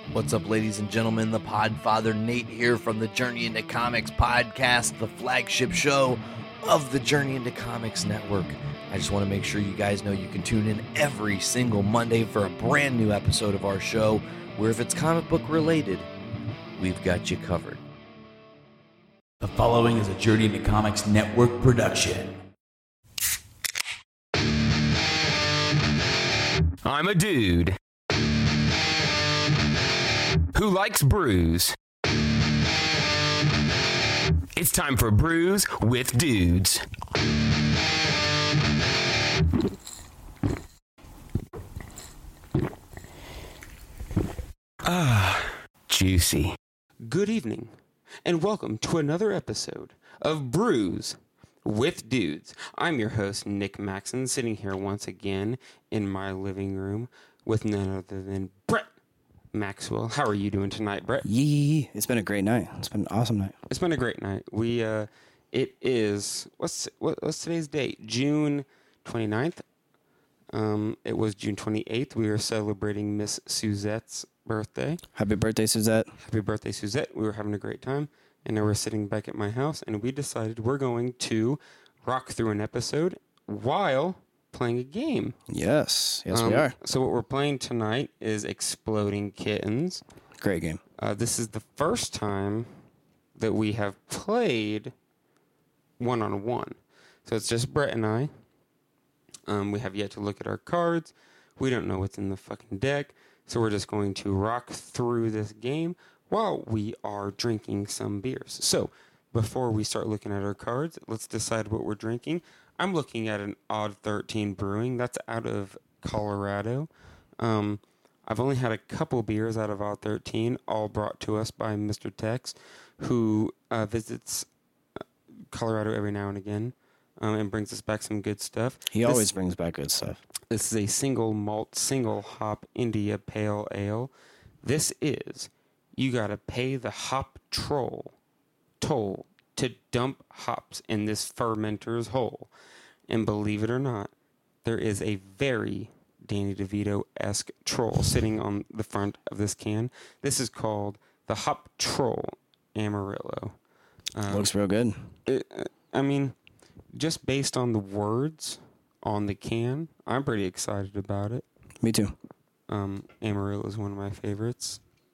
What's up, ladies and gentlemen? The Podfather Nate here from the Journey into Comics podcast, the flagship show of the Journey into Comics network. I just want to make sure you guys know you can tune in every single Monday for a brand new episode of our show, where if it's comic book related, we've got you covered. The following is a Journey into Comics network production. I'm a dude who likes brews. It's time for Brews with Dudes. Juicy. Good evening, and welcome to another episode of Brews with Dudes. I'm your host, Nick Maxon, sitting here once again in my living room with none other than Brett Maxwell. How are you doing tonight, Brett? Yee. It's been a great night. It's been an awesome night. It's been a great night. It is, what's today's date? June 29th. It was June 28th. We were celebrating Miss Suzette's birthday. Happy birthday, Suzette. Happy birthday, Suzette. We were having a great time, and now we're sitting back at my house, and we decided we're going to rock through an episode while playing a game. Yes, we are. So what we're playing tonight is Exploding Kittens. Great game. This is the first time that we have played one-on-one. So it's just Brett and I. We have yet to look at our cards. We don't know what's in the fucking deck. So we're just going to rock through this game while we are drinking some beers. So before we start looking at our cards, let's decide what we're drinking. I'm looking at an Odd 13 Brewing. That's out of Colorado. I've only had a couple beers out of Odd 13, all brought to us by Mr. Tex, who visits Colorado every now and again and brings us back some good stuff. He always brings back good stuff. This is a single malt, single hop India Pale Ale. This is, you gotta pay the hop toll to dump hops in this fermenter's hole. And believe it or not, there is a very Danny DeVito-esque troll sitting on the front of this can. This is called the Hop Troll Amarillo. Looks real good. Just based on the words on the can, I'm pretty excited about it. Me too. Amarillo is one of my favorites.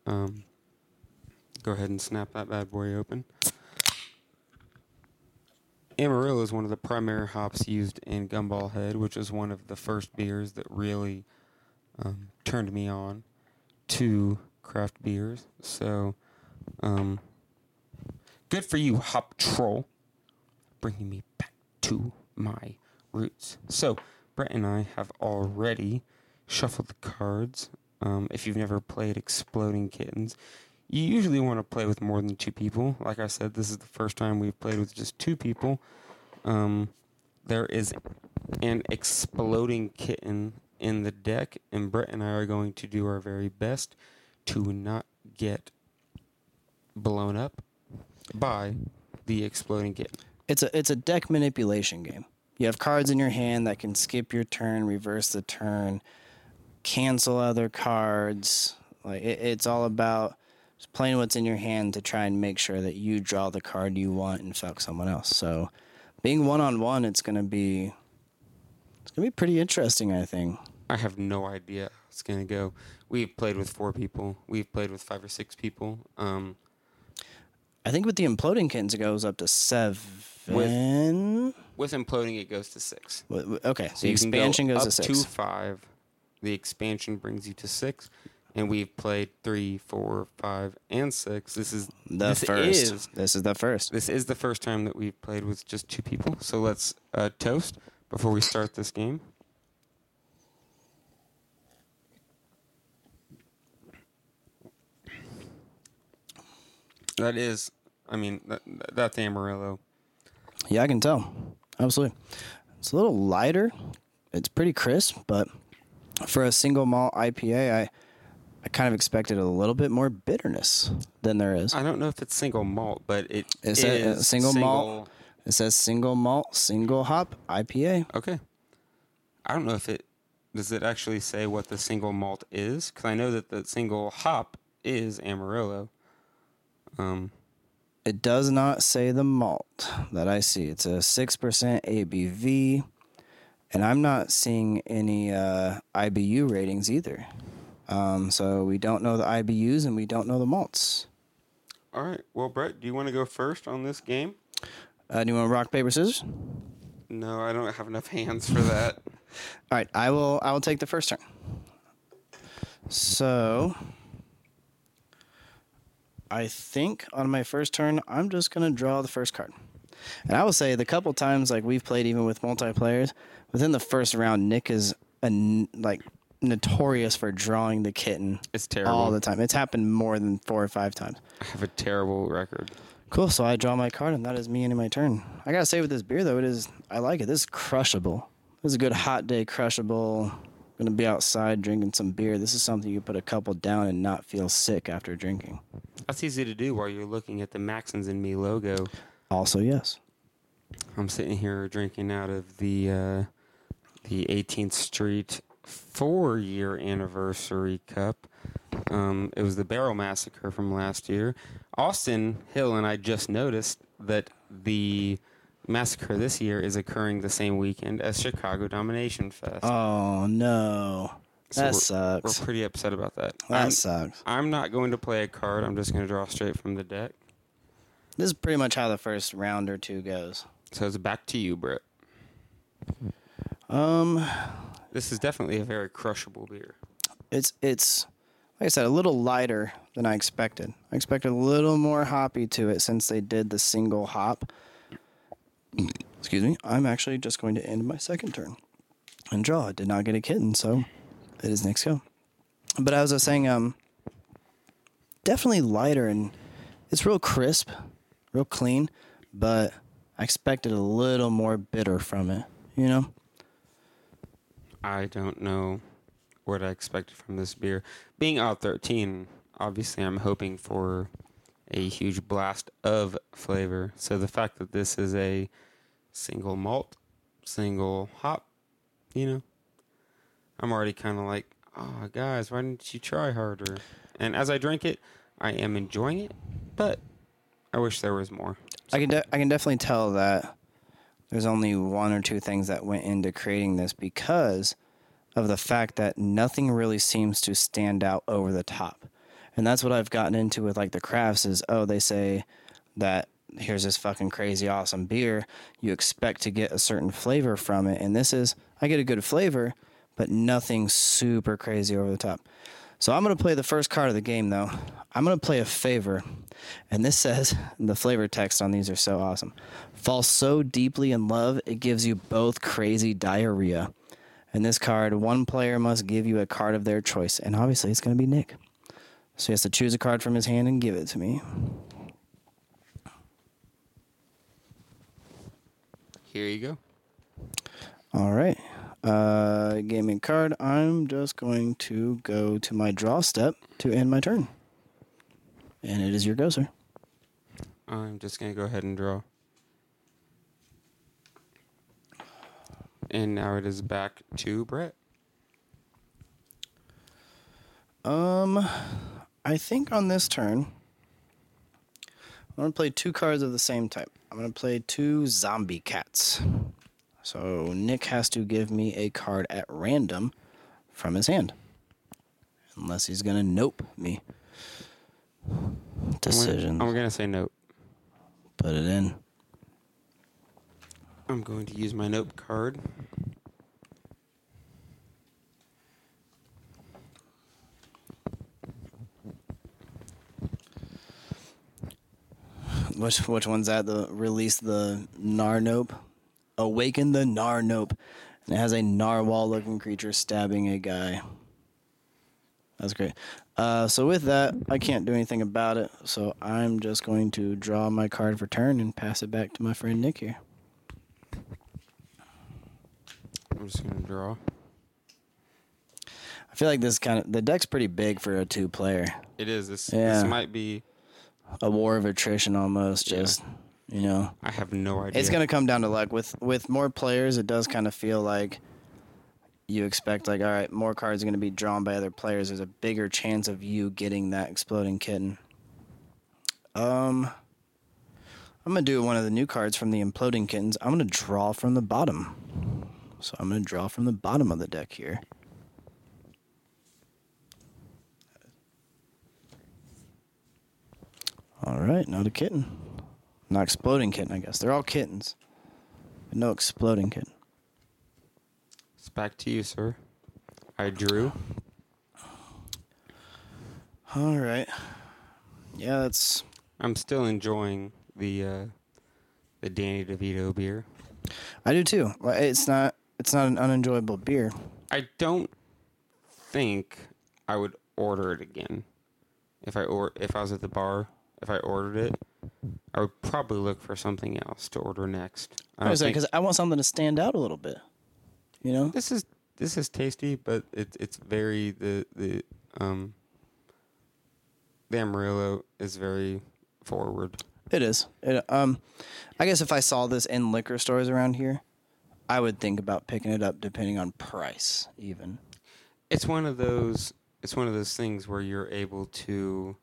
Go ahead and snap that bad boy open. Amarillo is one of the primary hops used in Gumball Head, which is one of the first beers that really turned me on to craft beers. So, good for you, Hop Troll, bringing me back to my roots. So, Brett and I have already shuffled the cards. If you've never played Exploding Kittens, you usually want to play with more than two people. Like I said, this is the first time we've played with just two people. There is an exploding kitten in the deck, and Brett and I are going to do our very best to not get blown up by the exploding kitten. It's a deck manipulation game. You have cards in your hand that can skip your turn, reverse the turn, cancel other cards. Like it's all about just playing what's in your hand to try and make sure that you draw the card you want and fuck someone else. So being one-on-one, it's gonna be pretty interesting, I think. I have no idea how it's gonna go. We've played with 4 people. We've played with 5 or 6 people. I think with the Imploding Kittens, it goes up to 7. With Imploding, it goes to 6. Okay, So the you expansion can go goes to up 6. to 5. The expansion brings you to 6. And we've played 3, 4, 5, and 6. This is the first. This is the first. This is the first time that we've played with just 2 people. So let's toast before we start this game. That's Amarillo. Yeah, I can tell. Absolutely. It's a little lighter. It's pretty crisp, but for a single malt IPA, I kind of expected a little bit more bitterness than there is. I don't know if it's single malt, but it is single malt. It says single malt, single hop IPA. Okay. I don't know if it does it actually say what the single malt is, because I know that the single hop is Amarillo. It does not say the malt that I see. It's a 6% ABV, and I'm not seeing any IBU ratings either. So we don't know the IBUs and we don't know the malts. All right. Well, Brett, do you want to go first on this game? Do you want rock, paper, scissors? No, I don't have enough hands for that. All right, I will take the first turn. So I think on my first turn, I'm just going to draw the first card. And I will say the couple times like we've played even with multiplayers, within the first round, Nick is notorious for drawing the kitten. It's terrible. All the time. It's happened more than 4 or 5 times. I have a terrible record. Cool, so I draw my card, and that is me ending my turn. I got to say with this beer, though, I like it. This is crushable. This is a good hot day crushable. Going to be outside drinking some beer. This is something you put a couple down and not feel sick after drinking. That's easy to do while you're looking at the Maxons and Me logo. Also, yes. I'm sitting here drinking out of the 18th Street 4-year anniversary cup. It was the Barrel Massacre from last year. Austin Hill and I just noticed that the massacre this year is occurring the same weekend as Chicago Domination Fest. Oh, no. That So sucks. We're pretty upset about that. That sucks. I'm not going to play a card. I'm just going to draw straight from the deck. This is pretty much how the first round or two goes. So it's back to you, Brett. This is definitely a very crushable beer. It's like I said, a little lighter than I expected. I expected a little more hoppy to it since they did the single hop. Excuse me. I'm actually just going to end my second turn and draw. I did not get a kitten, so it is next go. But as I was saying, definitely lighter, and it's real crisp, real clean, but I expected a little more bitter from it, you know? I don't know what I expected from this beer. Being out 13, obviously I'm hoping for a huge blast of flavor. So the fact that this is a single malt, single hop, you know, I'm already kind of like, oh, guys, why didn't you try harder? And as I drink it, I am enjoying it, but I wish there was more. I can definitely tell that there's only 1 or 2 things that went into creating this because of the fact that nothing really seems to stand out over the top. And that's what I've gotten into with like the crafts is, they say that here's this fucking crazy awesome beer. You expect to get a certain flavor from it. And this is, I get a good flavor, but nothing super crazy over the top. So I'm going to play the first card of the game, though. I'm going to play a favor. And this says, the flavor text on these are so awesome. Fall so deeply in love, it gives you both crazy diarrhea. And this card, one player must give you a card of their choice. And obviously, it's going to be Nick. So he has to choose a card from his hand and give it to me. Here you go. All right. Gave me a card. I'm just going to go to my draw step to end my turn. And it is your go, sir. I'm just going to go ahead and draw. And now it is back to Brett. I think on this turn, I'm going to play 2 cards of the same type. I'm going to play 2 zombie cats. So Nick has to give me a card at random from his hand. Unless he's going to nope me. Decisions. I'm going to say nope. Put it in. I'm going to use my nope card. Which one's that? Release the Narnope. Awaken the Narnope. And it has a narwhal-looking creature stabbing a guy. That's great. So with that, I can't do anything about it. So I'm just going to draw my card for turn and pass it back to my friend Nick here. I'm just going to draw. I feel like the deck's pretty big for a 2-player. It is. This might be a war of attrition almost. Just, you know. I have no idea. It's going to come down to luck. With more players, it does kind of feel like you expect, like, all right, more cards are going to be drawn by other players. There's a bigger chance of you getting that exploding kitten. I'm going to do one of the new cards from the imploding kittens. I'm going to draw from the bottom. So I'm going to draw from the bottom of the deck here. All right, not a kitten. Not exploding kitten, I guess. They're all kittens. But no exploding kitten. It's back to you, sir. I drew. All right. Yeah, that's... I'm still enjoying the Danny DeVito beer. I do too. It's not an unenjoyable beer. I don't think I would order it again. If I was at the bar, if I ordered it, I would probably look for something else to order next. Because I want something to stand out a little bit. You know? This is tasty, but it's very the Amarillo is very forward. It is. I guess if I saw this in liquor stores around here, I would think about picking it up depending on price even. It's one of those things where you're able to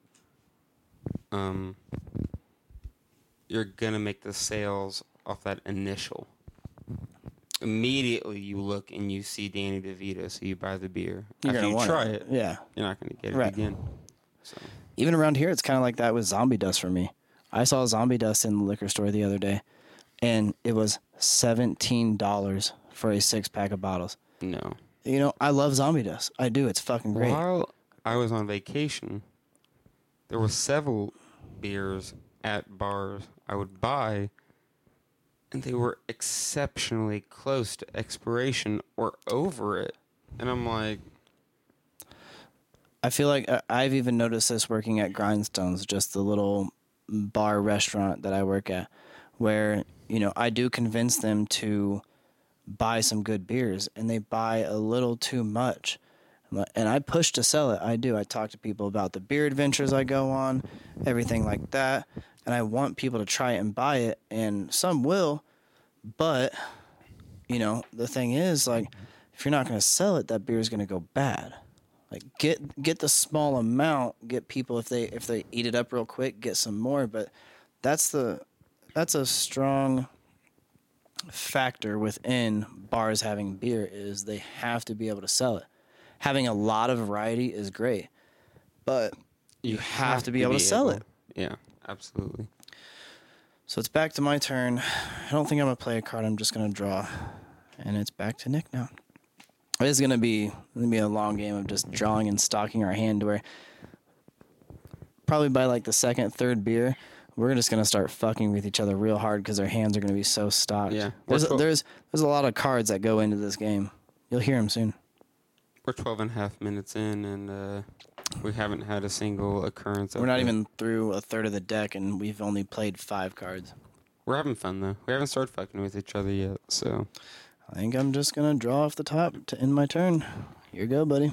you're going to make the sales off that initial. Immediately you look and you see Danny DeVito, so you buy the beer. You're After gonna you try it. it, Yeah. you're not going to get it Right. again. So Even around here, it's kind of like that with Zombie Dust for me. I saw Zombie Dust in the liquor store the other day, and it was $17 for a 6-pack of bottles. no. You know, I love Zombie Dust. I do. It's fucking great. While I was on vacation, there were several beers at bars I would buy, and they were exceptionally close to expiration or over it. And I'm like, I feel like I've even noticed this working at Grindstones, just the little bar restaurant that I work at, where, you know, I do convince them to buy some good beers, and they buy a little too much. And I push to sell it. I do. I talk to people about the beer adventures I go on, everything like that. And I want people to try it and buy it, and some will. But, you know, the thing is, like, if you're not going to sell it, that beer is going to go bad. Like, get the small amount, get people, if they eat it up real quick, get some more. But that's a strong factor within bars having beer, is they have to be able to sell it. Having a lot of variety is great, but you have to be able to sell it. Yeah, absolutely. So it's back to my turn. I don't think I'm going to play a card. I'm just going to draw. And it's back to Nick now. It is going to be a long game of just drawing and stocking our hand, where probably by like the second, third beer, we're just going to start fucking with each other real hard because our hands are going to be so stocked. Yeah. There's a lot of cards that go into this game. You'll hear them soon. We're 12 and a half minutes in, and we haven't had a single occurrence. We're not even through a third of the deck, and we've only played 5 cards. We're having fun, though. We haven't started fucking with each other yet, so. I think I'm just going to draw off the top to end my turn. Here you go, buddy.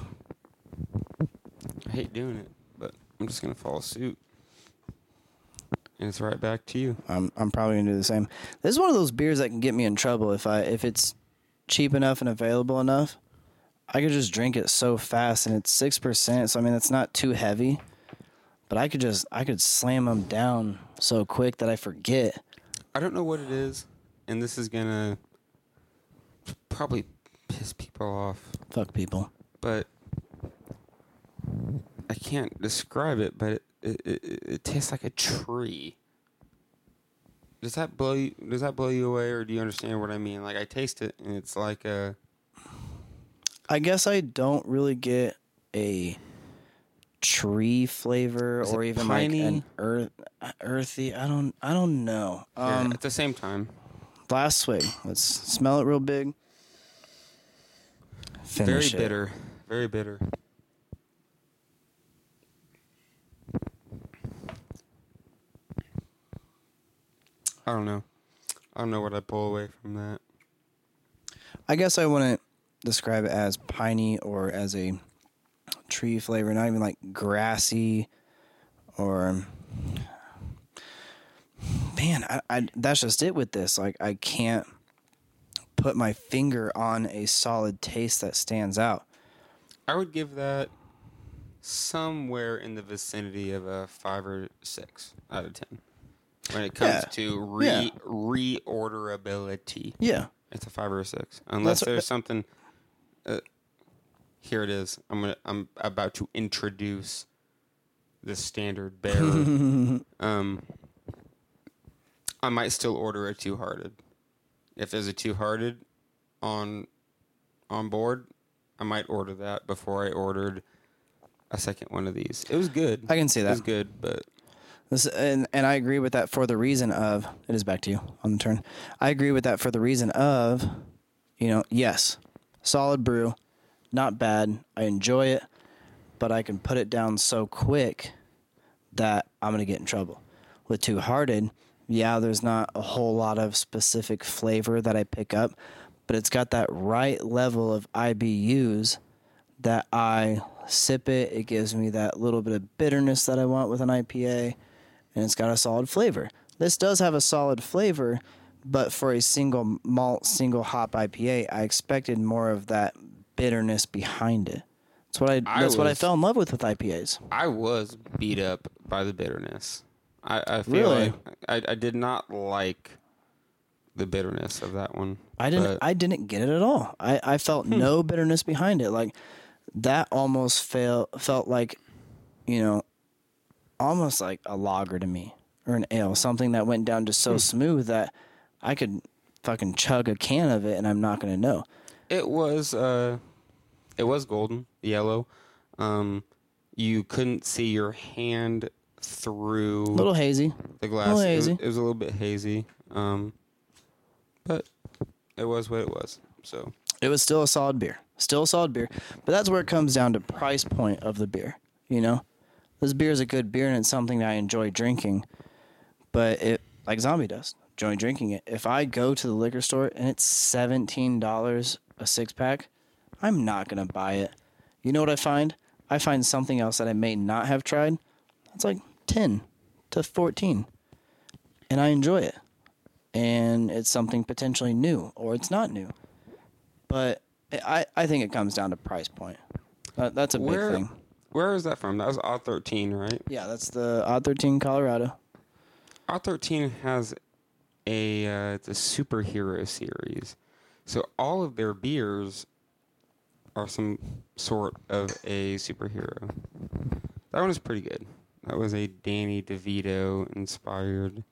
I hate doing it, but I'm just going to follow suit. And it's right back to you. I'm probably going to do the same. This is one of those beers that can get me in trouble if it's cheap enough and available enough. I could just drink it so fast, and it's 6%, so I mean, it's not too heavy. But I could slam them down so quick that I forget. I don't know what it is, and this is going to probably piss people off. Fuck people. But I can't describe it, but it tastes like a tree. Does that blow you away, or do you understand what I mean? Like, I taste it, and it's like a... I guess I don't really get a tree flavor, or even piney? like an earthy. I don't know. at the same time. Last swig. Let's smell it real big. Very Finish it. bitter. Very bitter. I don't know. I don't know what I pull away from that. I guess I wouldn't describe it as piney or as a tree flavor, not even like grassy or... Man, I that's just it with this. Like, I can't put my finger on a solid taste that stands out. I would give that somewhere in the vicinity of a 5 or 6 out of 10. When it comes to reorderability, Yeah. it's a 5 or a 6. Unless That's- there's something. Here it is. I'm about to introduce the standard bearer. I might still order a 2-hearted. If there's a 2-hearted on board, I might order that before I ordered a second one of these. It was good. I can see that. It was good, but And I agree with that for the reason of, it is back to you on the turn. I agree with that for the reason of, yes, solid brew, not bad. I enjoy it, but I can put it down so quick that I'm going to get in trouble. With Two Hearted, yeah, there's not a whole lot of specific flavor that I pick up, but it's got that right level of IBUs that I sip it. It gives me that little bit of bitterness that I want with an IPA, and it's got a solid flavor. This does have a solid flavor, but for a single malt, single hop IPA, I expected more of that bitterness behind it. That's what I fell in love with IPAs. I was beat up by the bitterness. I feel Really? like I did not like the bitterness of that one. I didn't get it at all. I felt no bitterness behind it. Like that almost felt like, almost like a lager to me, or an ale, something that went down just so smooth that I could fucking chug a can of it and I'm not going to know. It was golden, yellow. You couldn't see your hand through A little hazy. the glass. little hazy. It was a little bit hazy. But it was what it was. So It was still a solid beer. But that's where it comes down to price point of the beer. This beer is a good beer and it's something that I enjoy drinking. But it, like Zombie does, enjoy drinking it. If I go to the liquor store and it's $17 a 6-pack, I'm not going to buy it. You know what I find? I find something else that I may not have tried. It's like 10 to 14. And I enjoy it. And it's something potentially new, or it's not new. But I think it comes down to price point. That's a big thing. Where is that from? That was Odd 13, right? Yeah, that's the Odd 13 Colorado. Odd 13 has it's a superhero series. So all of their beers are some sort of a superhero. That one is pretty good. That was a Danny DeVito inspired.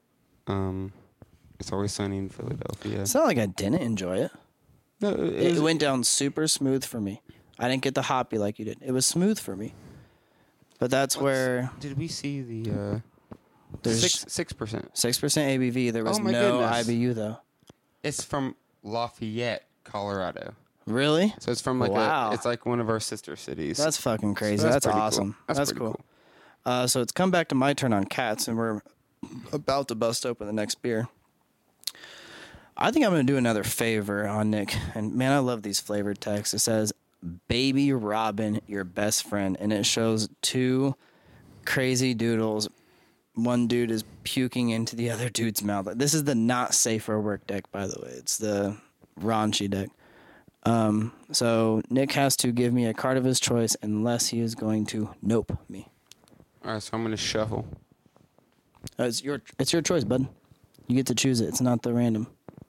It's Always Sunny in Philadelphia. It's not like I didn't enjoy it. No, It went down super smooth for me. I didn't get the hoppy like you did. It was smooth for me. But that's where Did we see the there's 6%? 6% ABV. There was Oh my no goodness. IBU though. It's from Lafayette, Colorado. Really? So it's from like Wow. it's like one of our sister cities. That's fucking crazy. So that's pretty cool. awesome. That's pretty cool. So it's come back to my turn on cats, and we're about to bust open the next beer. I think I'm going to do another favor on Nick. And man, I love these flavored texts. It says, "Baby Robin, your best friend." And it shows two crazy doodles. One dude is puking into the other dude's mouth. This is the not safe for work deck, by the way. It's the raunchy deck. So Nick has to give me a card of his choice unless he is going to nope me. All right, so I'm going to shuffle. It's your choice, bud. You get to choose it. It's not the random.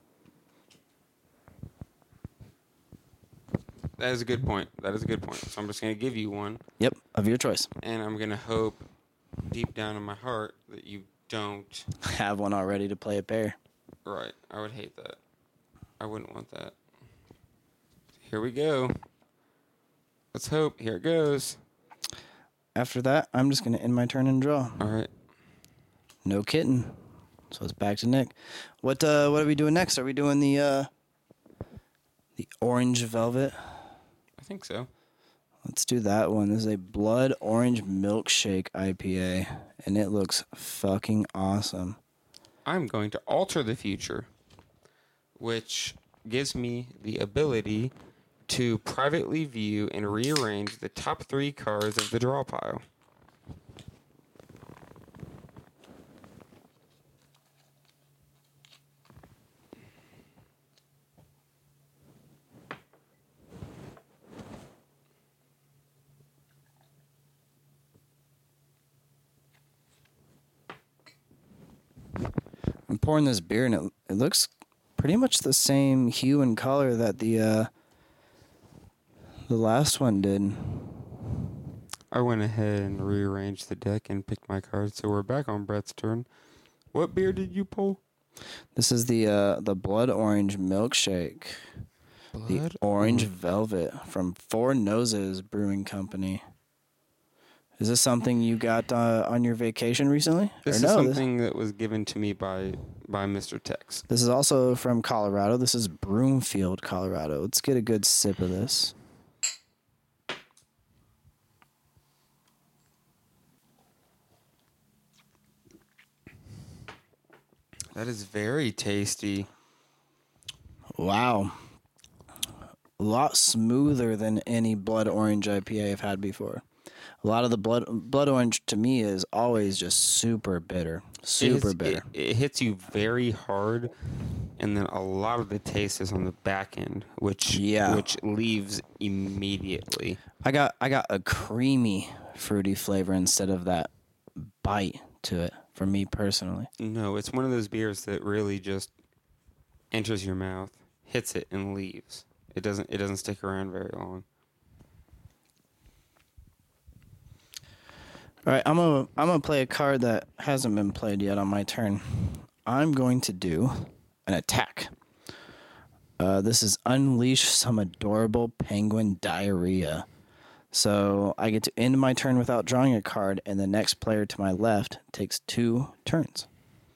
That is a good point. So I'm just going to give you one, Yep, of your choice. and I'm going to hope deep down in my heart that you don't. Have one already to play a pair. Right. I would hate that. I wouldn't want that. Here we go. Let's hope. Here it goes. After that, I'm just going to end my turn and draw. All right. No kitten. So it's back to Nick. What are we doing next? Are we doing the orange velvet? I think so. Let's do that one. This is a blood orange milkshake IPA, and it looks fucking awesome. I'm going to alter the future, which gives me the ability to privately view and rearrange the top 3 cards of the draw pile. pouring this beer, and it looks pretty much the same hue and color that the last one did. I went ahead and rearranged the deck and picked my cards, so we're back on Brett's turn. What beer did you pull? This is the Blood Orange Milkshake. The Orange Velvet from Four Noses Brewing Company. Is this something you got on your vacation recently? This is something that was given to me by Mr. Tex. This is also from Colorado. This is Broomfield, Colorado. Let's get a good sip of this. That is very tasty. Wow. A lot smoother than any Blood Orange IPA I've had before. A lot of the blood orange to me is always just super bitter. Bitter. It hits you very hard, and then a lot of the taste is on the back end, which leaves immediately. I got a creamy fruity flavor instead of that bite to it for me personally. No, it's one of those beers that really just enters your mouth, hits it, and leaves. It doesn't stick around very long. All right, I'm gonna play a card that hasn't been played yet on my turn. I'm going to do an attack. This is Unleash Some Adorable Penguin Diarrhea. So I get to end my turn without drawing a card, and the next player to my left takes 2 turns.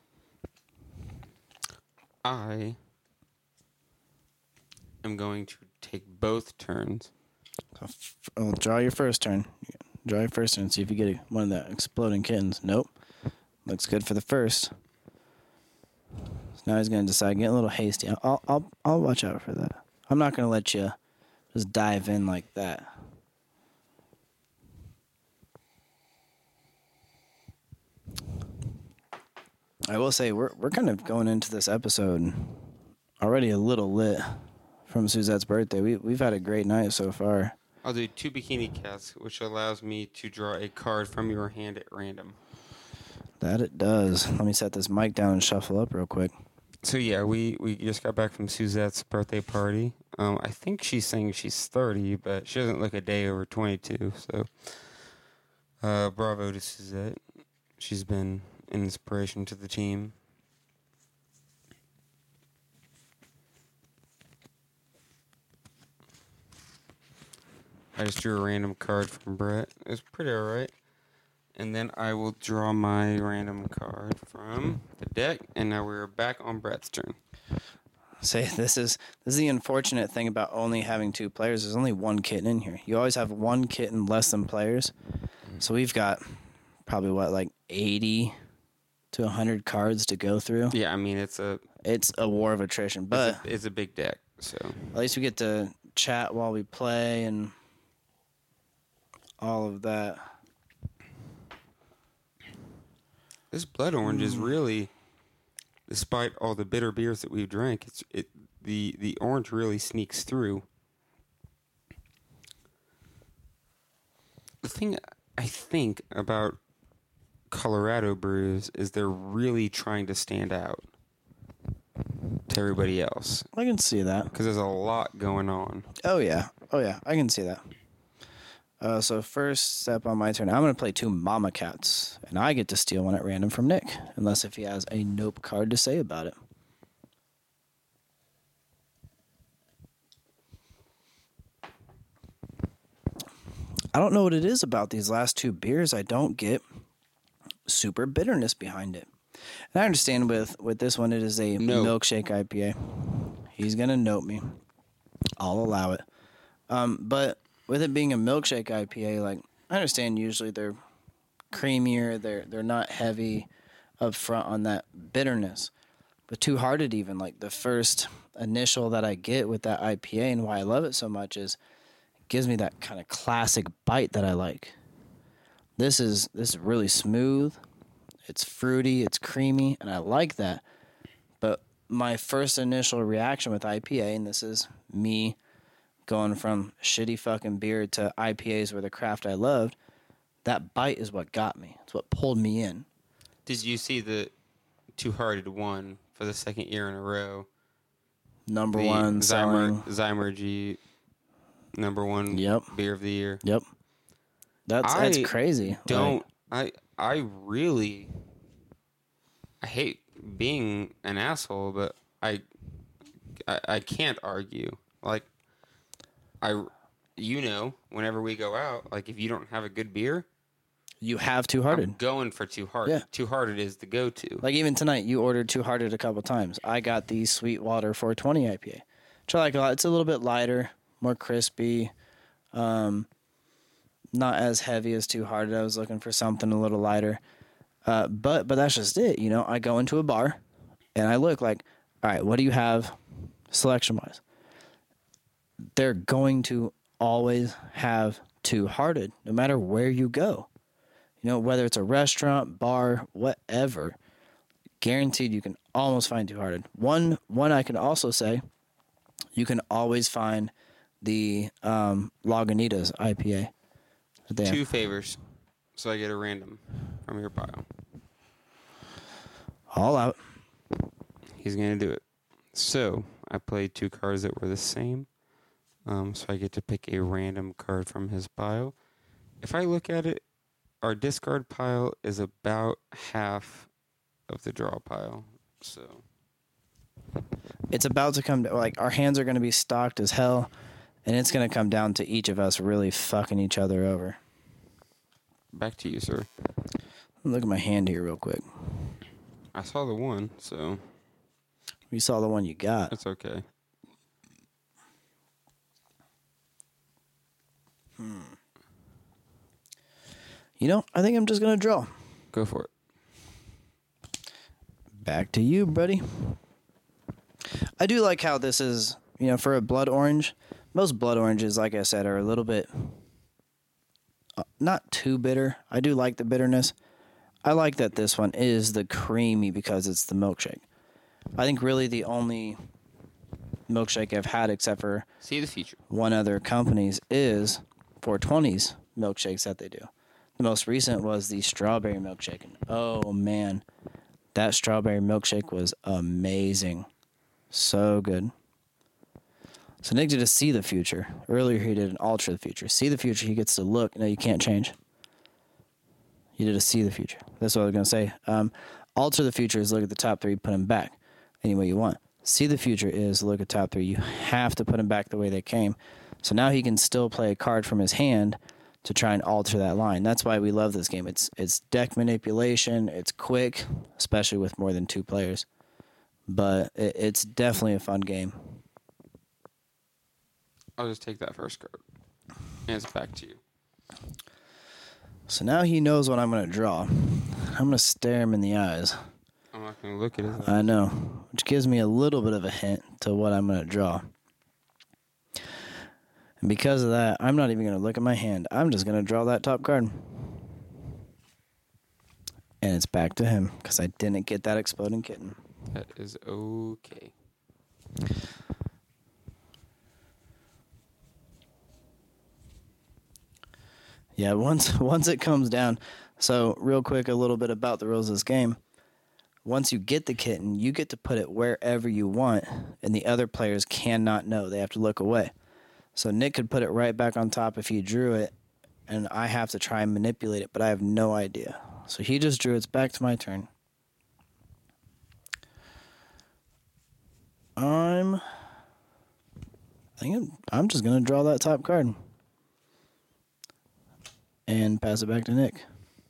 I am going to take both turns. I'll draw your first turn. Draw your first turn. See if you get one of the exploding kittens. Nope. Looks good for the first. So now he's gonna decide. Get a little hasty. I'll watch out for that. I'm not gonna let you just dive in like that. I will say we're kind of going into this episode already a little lit from Suzette's birthday. We've had a great night so far. I'll do 2 bikini cats, which allows me to draw a card from your hand at random. That it does. Let me set this mic down and shuffle up real quick. So yeah, we just got back from Suzette's birthday party. I think she's saying she's 30, but she doesn't look a day over 22. So bravo to Suzette. She's been an inspiration to the team. I just drew a random card from Brett. It was pretty alright. And then I will draw my random card from the deck, and now we're back on Brett's turn. Say this is the unfortunate thing about only having 2 players. There's only 1 kitten in here. You always have 1 kitten less than players. So we've got probably like 80 to 100 cards to go through. Yeah, I mean it's a war of attrition, but it's a big deck. So at least we get to chat while we play and all of that. This blood orange is really, despite all the bitter beers that we've drank, the orange really sneaks through. The thing I think about Colorado brews is they're really trying to stand out to everybody else. I can see that. Because there's a lot going on. Oh yeah, I can see that. So first step on my turn, I'm going to play 2 Mama Cats, and I get to steal one at random from Nick, unless if he has a nope card to say about it. I don't know what it is about these last 2 beers. I don't get super bitterness behind it. And I understand with this one, it is a milkshake IPA. He's going to note me. I'll allow it. But with it being a milkshake IPA, like I understand usually they're creamier, they're not heavy up front on that bitterness. But Two Hearted even, like the first initial that I get with that IPA and why I love it so much is it gives me that kind of classic bite that I like. This is really smooth. It's fruity, it's creamy, and I like that. But my first initial reaction with IPA, and this is me going from shitty fucking beer to IPAs were the craft I loved, that bite is what got me. It's what pulled me in. Did you see the Two Hearted won for the second year in a row. Number The one selling. Zymergy, number one Yep. beer of the year. Yep. That's crazy. I really hate being an asshole, but I can't argue. Like, whenever we go out, like, if you don't have a good beer, You have Two Hearted. I'm going for Two Hearted. Yeah. Two Hearted is the go-to. Like even tonight, you ordered Two Hearted a couple times. I got the Sweetwater 420 IPA, which I like a lot. It's a little bit lighter, more crispy, not as heavy as Two Hearted. I was looking for something a little lighter, but that's just it. You know, I go into a bar, and I look like, all right, what do you have, selection-wise? They're going to always have Two Hearted, no matter where you go. You know, whether it's a restaurant, bar, whatever, guaranteed you can almost find Two Hearted. One I can also say, you can always find the Lagunitas IPA. that they have. 2 favors, so I get a random from your pile. All out. He's going to do it. So, I played 2 cards that were the same. So I get to pick a random card from his pile. If I look at it, our discard pile is about half of the draw pile. So It's about to come, like, our hands are going to be stocked as hell, and it's going to come down to each of us really fucking each other over. back to you, sir. Look at my hand here real quick. I saw the one, so You saw the one you got. it's okay. You know, I think I'm just going to draw. Go for it. Back to you, buddy. I do like how this is, you know, for a blood orange. Most blood oranges, like I said, are a little bit not too bitter. I do like the bitterness. I like that this one is the creamy because it's the milkshake. I think really the only milkshake I've had except for See the future. one other company's is 420's milkshakes that they do. The most recent was the strawberry milkshake. And oh, man. That strawberry milkshake was amazing. So good. So Nick did a See the Future. Earlier he did an Alter the Future. See the Future, he gets to look. No, you can't change. You did a See the Future. That's what I was going to say. Alter the Future is look at the top 3, put them back any way you want. See the Future is look at top 3. You have to put them back the way they came. So now he can still play a card from his hand to try and alter that line. That's why we love this game. It's deck manipulation. It's quick, especially with more than 2 players. But it's definitely a fun game. I'll just take that first card. And it's back to you. So now he knows what I'm going to draw. I'm going to stare him in the eyes. I'm not going to look at it. I know, which gives me a little bit of a hint to what I'm going to draw. And because of that, I'm not even going to look at my hand. I'm just going to draw that top card. And it's back to him because I didn't get that exploding kitten. That is okay. Yeah, once it comes down. So real quick, a little bit about the rules of this game. Once you get the kitten, you get to put it wherever you want, and the other players cannot know. They have to look away. So Nick could put it right back on top if he drew it, and I have to try and manipulate it, but I have no idea. So he just drew it. It's back to my turn. I'm just going to draw that top card and pass it back to Nick.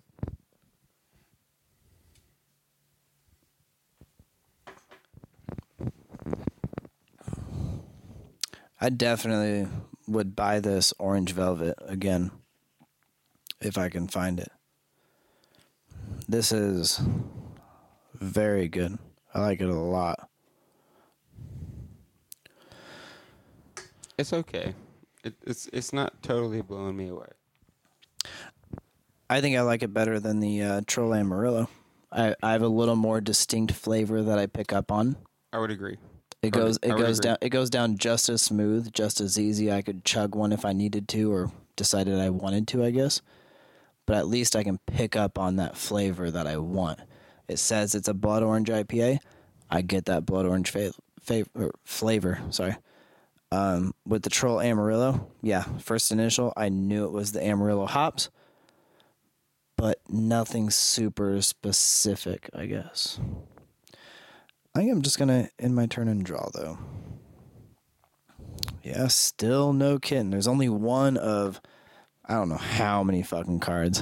I definitely would buy this Orange Velvet again if I can find it. This is very good. I like it a lot. It's okay. It's not totally blowing me away. I think I like it better than the Troll Amarillo. I have a little more distinct flavor that I pick up on. I would agree. It goes down just as smooth, just as easy. I could chug one if I needed to or decided I wanted to, I guess. But at least I can pick up on that flavor that I want. it says it's a blood orange IPA. I get that blood orange flavor. Sorry. With the Troll Amarillo, yeah, first initial, I knew it was the Amarillo hops, but nothing super specific, I guess. I think I'm just going to end my turn and draw, though. Yeah, still no kidding. There's only one of, I don't know how many fucking cards.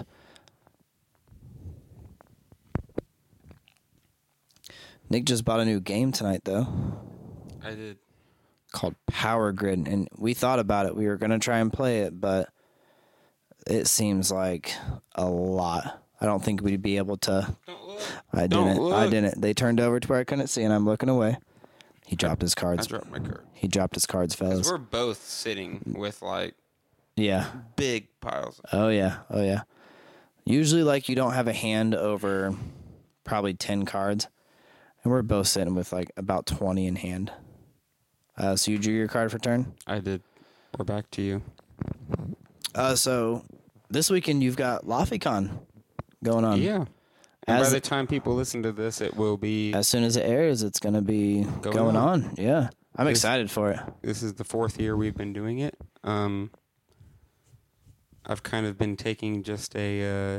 Nick just bought a new game tonight, though. I did. Called Power Grid, and we thought about it. We were going to try and play it, but it seems like a lot. I don't think we'd be able to. Don't look. I didn't. They turned over to where I couldn't see, and I'm looking away. He dropped his cards. I dropped my card. He dropped his cards, 'Cause fellas. we're both sitting with like Yeah. big piles. Oh, yeah. Oh, yeah. Usually, like, you don't have a hand over probably 10 cards, and we're both sitting with, like, about 20 in hand. So you drew your card for turn? I did. We're back to you. So this weekend you've got LaFiCon going on. Yeah. And by As- the time people listen to this, it will be. As soon as it airs, it's going to be going on. Yeah. I'm excited for it. This is the 4th year we've been doing it. I've kind of been taking just the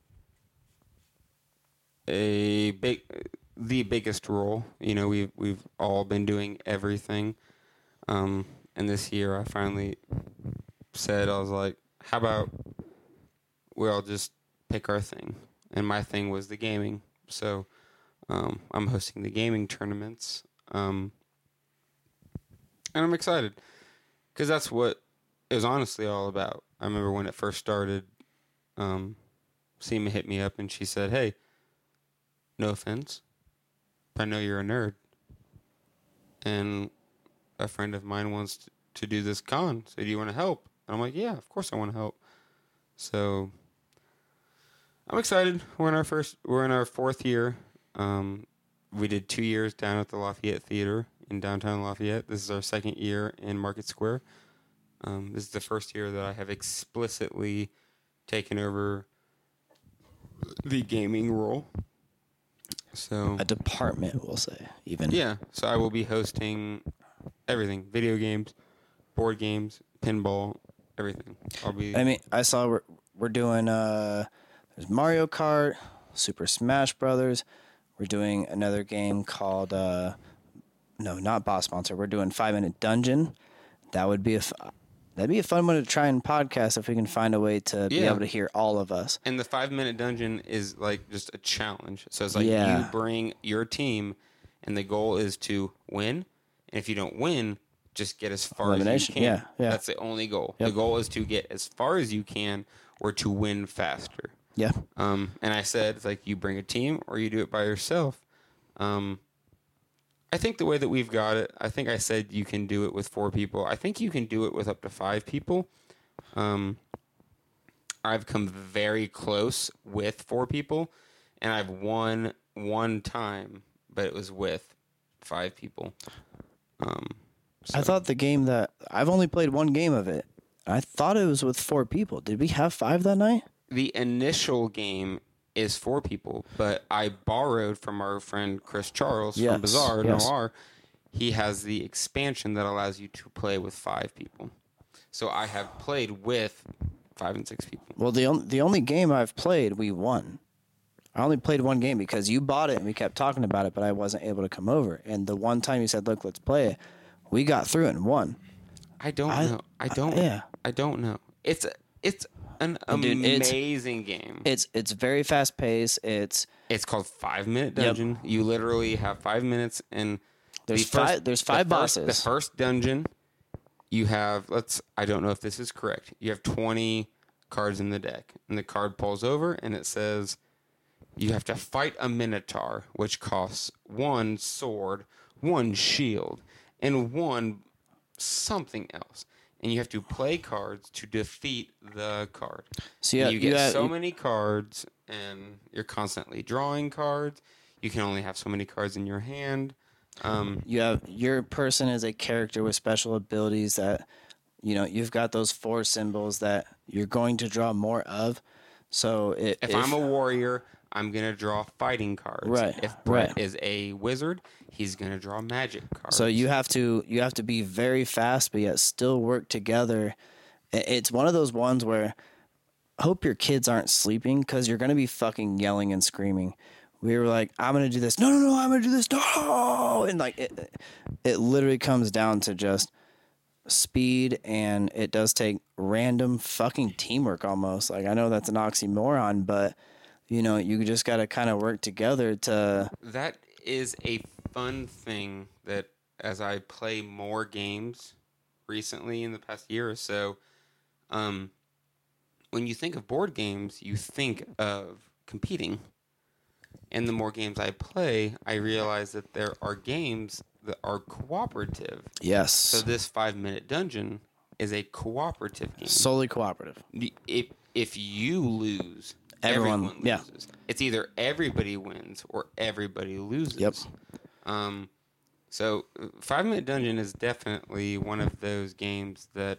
biggest role. You know, we've all been doing everything. And this year I finally said, I was like, how about we all just pick our thing? And my thing was the gaming. So I'm hosting the gaming tournaments. And I'm excited because that's what it was honestly all about. I remember when it first started, Seema hit me up and she said, hey, no offense, but I know you're a nerd. And a friend of mine wants to do this con. So do you want to help? And I'm like, yeah, of course I want to help. So I'm excited. We're in our 4th year. We did 2 years down at the Lafayette Theater in downtown Lafayette. This is our 2nd year in Market Square. This is the first year that I have explicitly taken over the gaming role. So A department, we'll say, even. yeah, so I will be hosting everything: video games, board games, pinball, everything. I mean, I saw we're doing there's Mario Kart, Super Smash Brothers. We're doing another game called no, not Boss Monster. We're doing 5 Minute Dungeon. That would be that'd be a fun one to try and podcast if we can find a way to be able to hear all of us. And the 5 Minute Dungeon is like just a challenge. So it's like Yeah. you bring your team, and the goal is to win. And if you don't win, just get as far as you Elimination. can. Yeah, yeah. That's the only goal. Yep. The goal is to get as far as you can, or to win faster. Yeah. And I said, it's like you bring a team or you do it by yourself. I think the way that we've got it, I think I said you can do it with 4 people. I think you can do it with up to 5 people. I've come very close with 4 people, and I've won one time, but it was with 5 people. I thought the game that I've only played one game of it. I thought it was with 4 people. Did we have 5 that night? The initial game is 4 people, but I borrowed from our friend Chris Charles Yes, from Bazaar yes. Noir. He has the expansion that allows you to play with 5 people. So I have played with 5 and 6 people. Well, the only game I've played, we won. I only played one game because you bought it and we kept talking about it, but I wasn't able to come over. And the one time you said, "Look, let's play it," we got through it and won. I don't know. I don't know. It's an Dude, amazing game. It's very fast paced. It's It's called 5 Minute Dungeon. You literally have 5 minutes, and There's five bosses. The first dungeon, you have I don't know if this is correct. You have 20 cards in the deck, and the card pulls over, and it says you have to fight a Minotaur, which costs 1 sword, 1 shield, and 1 something else. And you have to play cards to defeat the card. So And you get so many cards, and you're constantly drawing cards. You can only have so many cards in your hand. you have your person is a character with special abilities that you've got those 4 symbols that you're going to draw more of. So if I'm a warrior, I'm gonna draw fighting cards. Right, If Brett right. is a wizard, he's gonna draw magic cards. So you have to be very fast, but yet still work together. It's one of those ones where hope your kids aren't sleeping because you're gonna be fucking yelling and screaming. We were like, I'm gonna do this. No, I'm gonna do this. No, and like it literally comes down to just speed, and it does take random fucking teamwork almost. Like I know that's an oxymoron, but you know you just got to kind of work together to. That is a fun thing that as I play more games recently in the past year or so, when you think of board games, you think of competing. And the more games I play, I realize that there are games that are cooperative. Yes. So this 5-minute dungeon is a cooperative game. Solely cooperative. If you lose, Everyone yeah. loses. It's either everybody wins or everybody loses. Yep. So 5-minute dungeon is definitely one of those games that,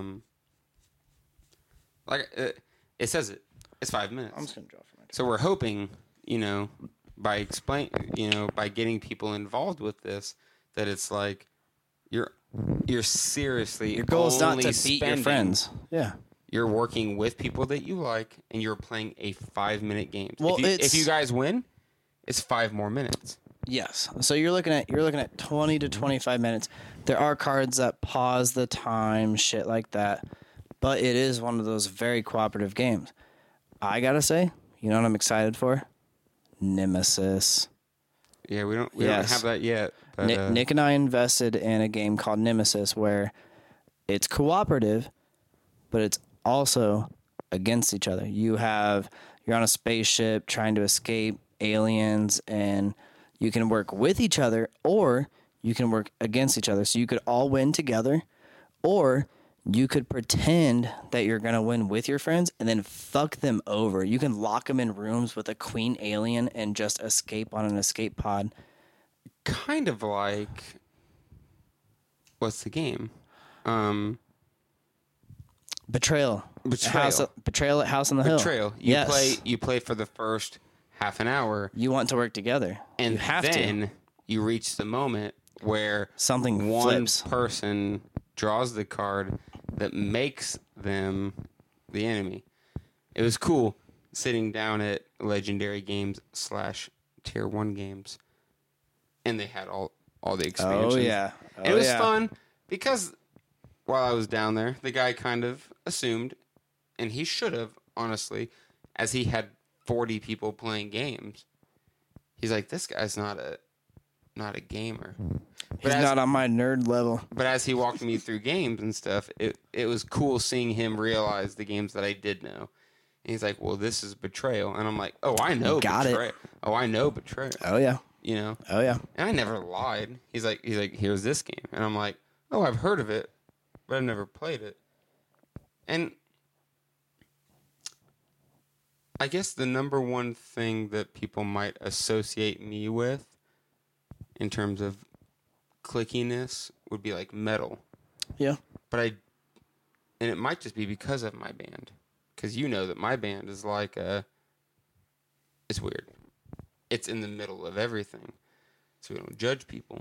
it says it's 5 minutes. I'm just gonna draw for my. So we're hoping, by getting people involved with this, that it's like you're seriously Your goal is not only to beat your spending- friends. Yeah. You're working with people that you like, and you're playing a 5-minute game. Well, if you guys win, it's 5 more minutes. Yes. So you're looking at 20 to 25 minutes. There are cards that pause the time, shit like that. But it is one of those very cooperative games. I gotta say, you know what I'm excited for? Nemesis. Yeah, we don't Yes. have that yet. But, Nick and I invested in a game called Nemesis where it's cooperative, but it's also against each other. You're on a spaceship trying to escape aliens, and you can work with each other or you can work against each other. So you could all win together, or you could pretend that you're going to win with your friends and then fuck them over. You can lock them in rooms with a queen alien and just escape on an escape pod. kind of like, what's the game? Betrayal. Betrayal. Betrayal at House on the Hill. Betrayal. You play for the first half an hour, You want to work together. and you have then to. you reach the moment where Something one flips. person draws the card that makes them the enemy. It was cool sitting down at Legendary Games / Tier 1 Games, and they had all the expansions. Oh, yeah. And it was fun because while I was down there, the guy kind of assumed, and he should have, honestly, as he had 40 people playing games, he's like, this guy's not a gamer. He's not on my nerd level. But as he walked me through games and stuff, it was cool seeing him realize the games that I did know. And he's like, well, this is Betrayal. And I'm like, oh, I know Betrayal. Oh, I know Betrayal. Oh, yeah. You know? Oh, yeah. And I never lied. He's like, here's this game. And I'm like, oh, I've heard of it, but I've never played it. And I guess the number one thing that people might associate me with in terms of clickiness would be like metal. Yeah. And it might just be because of my band. Because you know that my band is like it's weird. It's in the middle of everything. So we don't judge people.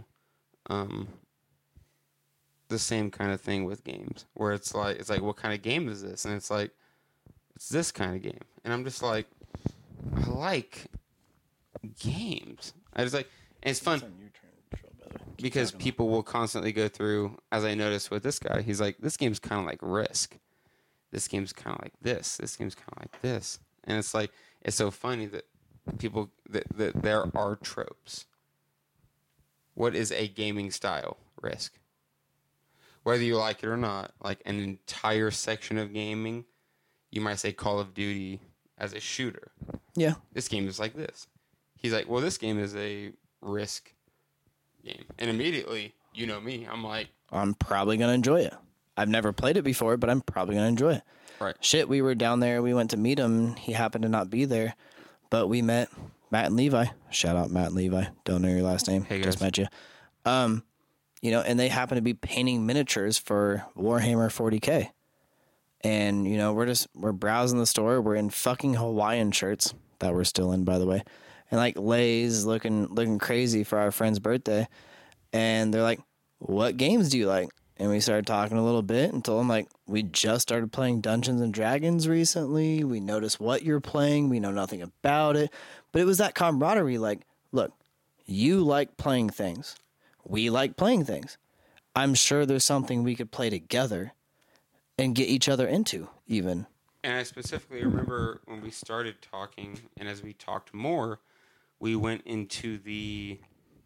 The same kind of thing with games. Where it's like, what kind of game is this? And it's like, it's this kind of game. And I'm just like, I like games. I just like, and it's fun. Because people will constantly go through, as I noticed with this guy, he's like, this game's kind of like Risk. This game's kind of like this. This game's kind of like this. And it's like, it's so funny that people, that there are tropes. What is a gaming style? Risk. Whether you like it or not, like an entire section of gaming, you might say Call of Duty as a shooter. Yeah. This game is like this. He's like, well, this game is a Risk game. And immediately, you know me, I'm like, I'm probably going to enjoy it. I've never played it before, but I'm probably going to enjoy it. right. Shit, we were down there. We went to meet him. He happened to not be there, but we met Matt and Levi. Shout out Matt and Levi. Don't know your last name. Hey, Just guys. met you. And they happen to be painting miniatures for Warhammer 40K. And, you know, we're browsing the store. We're in fucking Hawaiian shirts that we're still in, by the way. And like Lay's looking crazy for our friend's birthday. And they're like, what games do you like? And we started talking a little bit and told them, like, we just started playing Dungeons and Dragons recently. We noticed what you're playing. We know nothing about it. But it was that camaraderie. Like, look, you like playing things. We like playing things. I'm sure there's something we could play together and get each other into, even. And I specifically remember when we started talking, and as we talked more, we went into the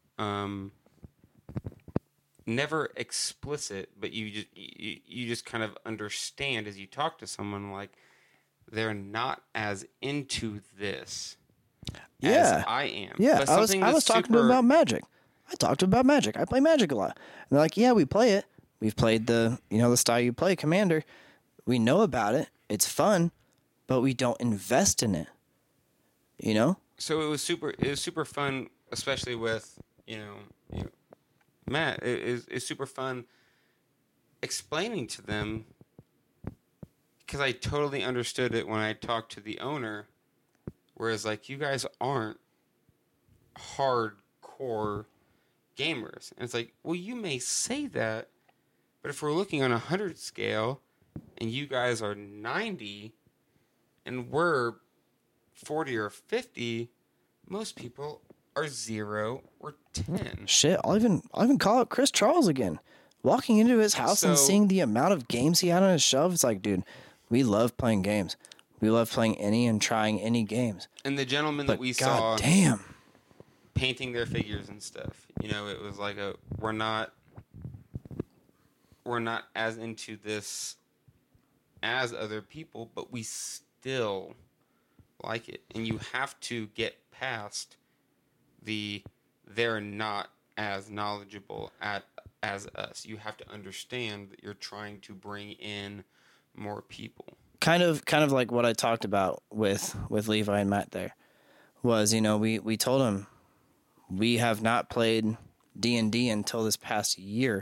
never explicit, but you just kind of understand as you talk to someone, like they're not as into this as I am. Yeah, But I was talking to them about Magic. I talked to them about Magic. I play Magic a lot. And they're like, yeah, we play it. We've played the style you play, Commander. We know about it. It's fun, but we don't invest in it. You know? So it was super fun, especially with, Matt. It's super fun explaining to them, because I totally understood it when I talked to the owner, whereas like you guys aren't hardcore gamers. And it's like, well, you may say that, but if we're looking on 100 scale and you guys are 90 and we're 40 or 50, most people are 0 or 10. Shit, I'll even call out Chris Charles again. Walking into his house and seeing the amount of games he had on his shelf, it's like, dude, we love playing games. We love playing any and trying any games. And the gentleman that we God saw damn, painting their figures and stuff, it was like we're not as into this as other people, but we still like it. And you have to get past they're not as knowledgeable as us. You have to understand that you're trying to bring in more people. kind of like what I talked about with Levi and Matt there was, we told him we have not played D&D until this past year.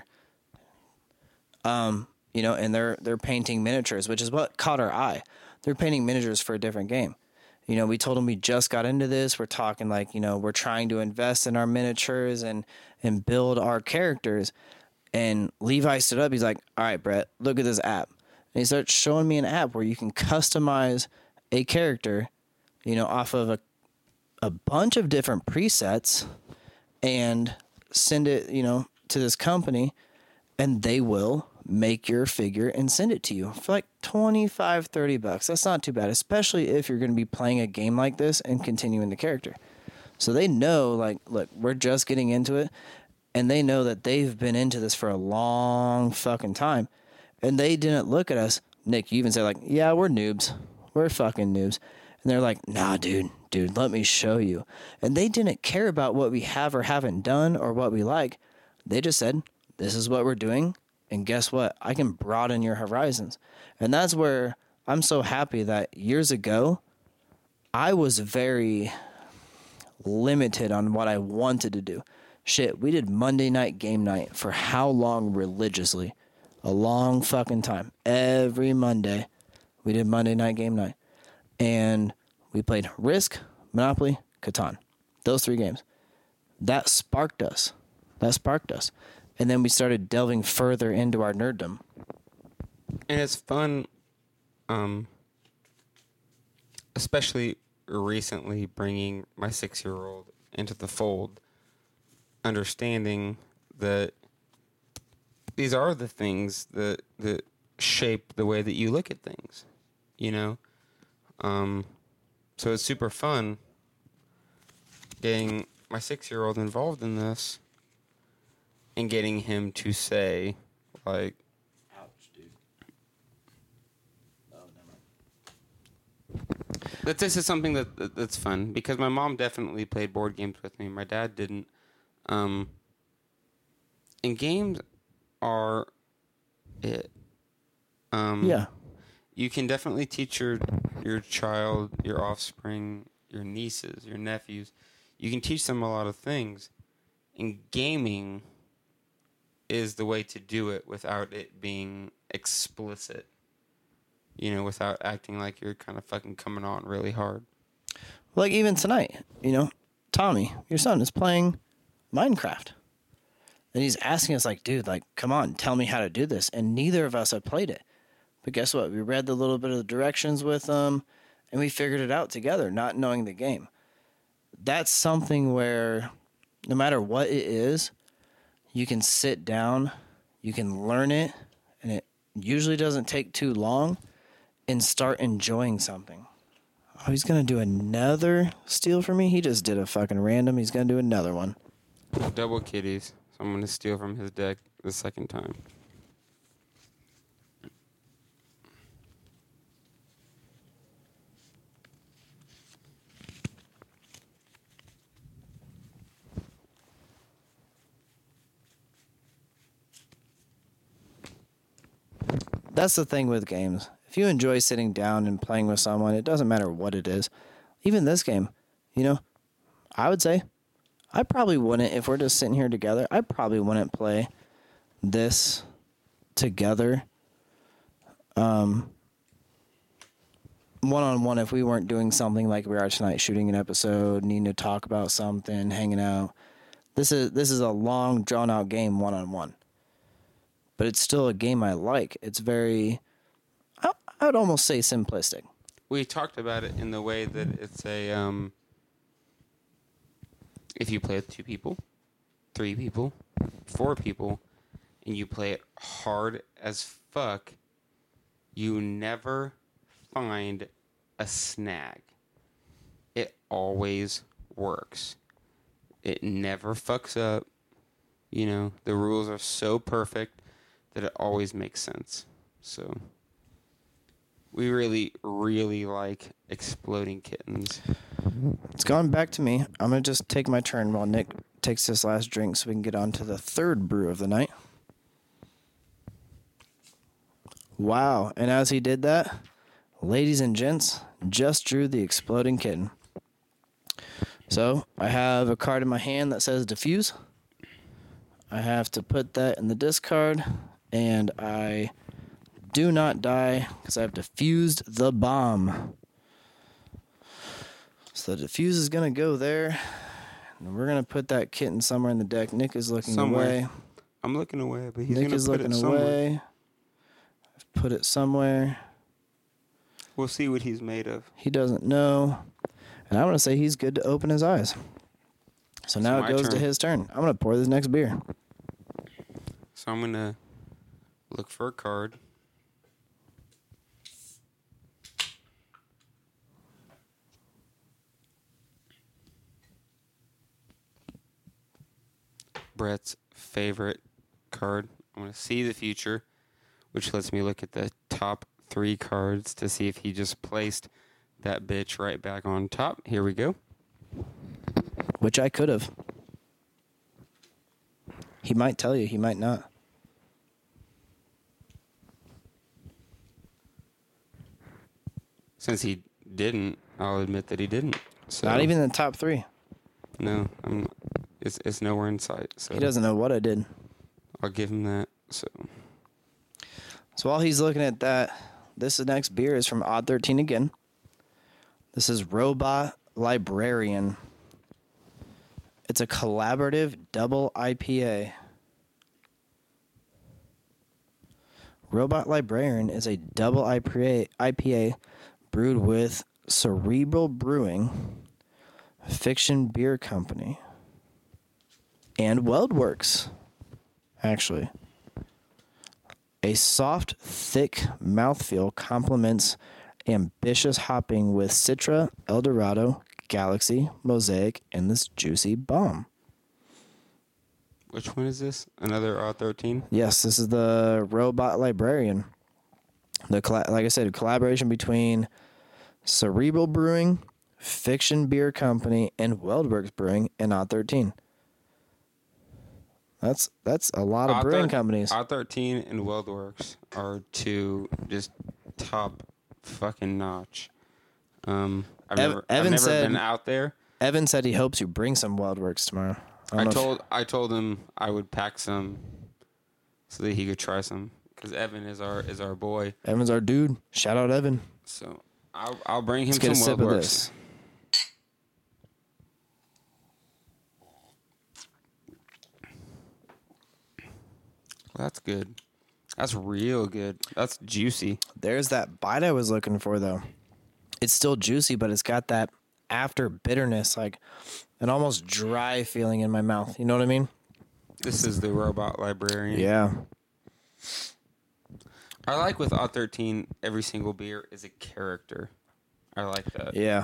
And they're painting miniatures, which is what caught our eye. They're painting miniatures for a different game. We told them we just got into this. We're talking like, we're trying to invest in our miniatures and build our characters. And Levi stood up. He's like, all right, Brett, look at this app. And he starts showing me an app where you can customize a character, off of a bunch of different presets and send it, to this company, and they will make your figure and send it to you for like $25-$30. That's not too bad, especially if you're going to be playing a game like this and continuing the character. So they know, like, look, we're just getting into it, and they know that they've been into this for a long fucking time. And they didn't look at us. Nick, you even said, like, yeah, we're noobs. We're fucking noobs. And they're like, nah, dude, let me show you. And they didn't care about what we have or haven't done or what we like. They just said, this is what we're doing. And guess what? I can broaden your horizons. And that's where I'm so happy that years ago, I was very limited on what I wanted to do. Shit, we did Monday night game night for how long religiously? A long fucking time. Every Monday, we did Monday night game night. And we played Risk, Monopoly, Catan. Those 3 games. That sparked us. And then we started delving further into our nerddom. And it's fun, especially recently bringing my 6-year-old into the fold, understanding that these are the things that shape the way that you look at things, So it's super fun getting my 6-year-old involved in this and getting him to say, like, ouch, dude. Oh, never mind. that this is something that's fun, because my mom definitely played board games with me. My dad didn't. And games are it. Yeah. You can definitely teach your child, your offspring, your nieces, your nephews. You can teach them a lot of things. And gaming is the way to do it without it being explicit. you know, without acting like you're kind of fucking coming on really hard. Like even tonight, you know, Tommy, your son, is playing Minecraft. And he's asking us, like, dude, like, come on, tell me how to do this. And neither of us have played it. But guess what? We read the little bit of the directions with him, and we figured it out together, not knowing the game. That's something where no matter what it is, you can sit down, you can learn it, and it usually doesn't take too long, and start enjoying something. Oh, he's going to do another steal for me? He just did a fucking random. He's going to do another one. Double kitties. So I'm going to steal from his deck the second time. That's the thing with games. If you enjoy sitting down and playing with someone, it doesn't matter what it is. Even this game, you know, I would say I probably wouldn't, if we're just sitting here together, I probably wouldn't play this together one-on-one if we weren't doing something like we are tonight, shooting an episode, needing to talk about something, hanging out. This is a long, drawn-out game one-on-one. But it's still a game I like. It's very, I would almost say simplistic. We talked about it in the way that it's a, if you play with 2 people, 3 people, 4 people, and you play it hard as fuck, you never find a snag. It always works. It never fucks up. You know, the rules are so perfect that it always makes sense. So we really, really like Exploding Kittens. It's gone back to me. I'm going to just take my turn while Nick takes his last drink so we can get on to the third brew of the night. Wow. And as he did that, ladies and gents, just drew the Exploding Kitten. So I have a card in my hand that says Diffuse. I have to put that in the discard, and I do not die because I've diffused the bomb. So the diffuse is going to go there, and we're going to put that kitten somewhere in the deck. Nick is looking away. I'm looking away, but he's Nick going is to put looking it somewhere. away. I've put it somewhere. We'll see what he's made of. He doesn't know. And I'm going to say he's good to open his eyes. So now it goes to his turn. I'm going to pour this next beer. So I'm going to look for a card. Brett's favorite card. I'm going to see the future, which lets me look at the top 3 cards to see if he just placed that bitch right back on top. Here we go. Which I could have. He might tell you, he might not. Since he didn't, I'll admit that he didn't. So Not even in the top 3. No, it's nowhere in sight. So He doesn't know what I did. I'll give him that. So while he's looking at that, this next beer is from Odd 13 again. This is Robot Librarian. It's a collaborative double IPA. Robot Librarian is a double IPA brewed with Cerebral Brewing, Fiction Beer Company, and WeldWorks, actually. A soft, thick mouthfeel complements ambitious hopping with Citra, Eldorado, Galaxy, Mosaic, and this juicy bomb. which one is this? Another R13? Yes, this is the Robot Librarian. Like I said, a collaboration between Cerebral Brewing, Fiction Beer Company, and WeldWorks Brewing and Odd 13. That's a lot of brewing companies. R13 and WeldWorks are 2 just top fucking notch. I've never been out there. Evan said he hopes you bring some WeldWorks tomorrow. I told him I would pack some so that he could try some. because Evan is our boy. Evan's our dude. Shout out Evan. So I'll bring him Let's get a some sip of WeldWorks. this. That's good. That's real good. That's juicy. There's that bite I was looking for, though. It's still juicy, but it's got that after bitterness, like an almost dry feeling in my mouth. You know what I mean? This is the Robot Librarian. Yeah. I like with Odd 13, every single beer is a character. I like that. Yeah.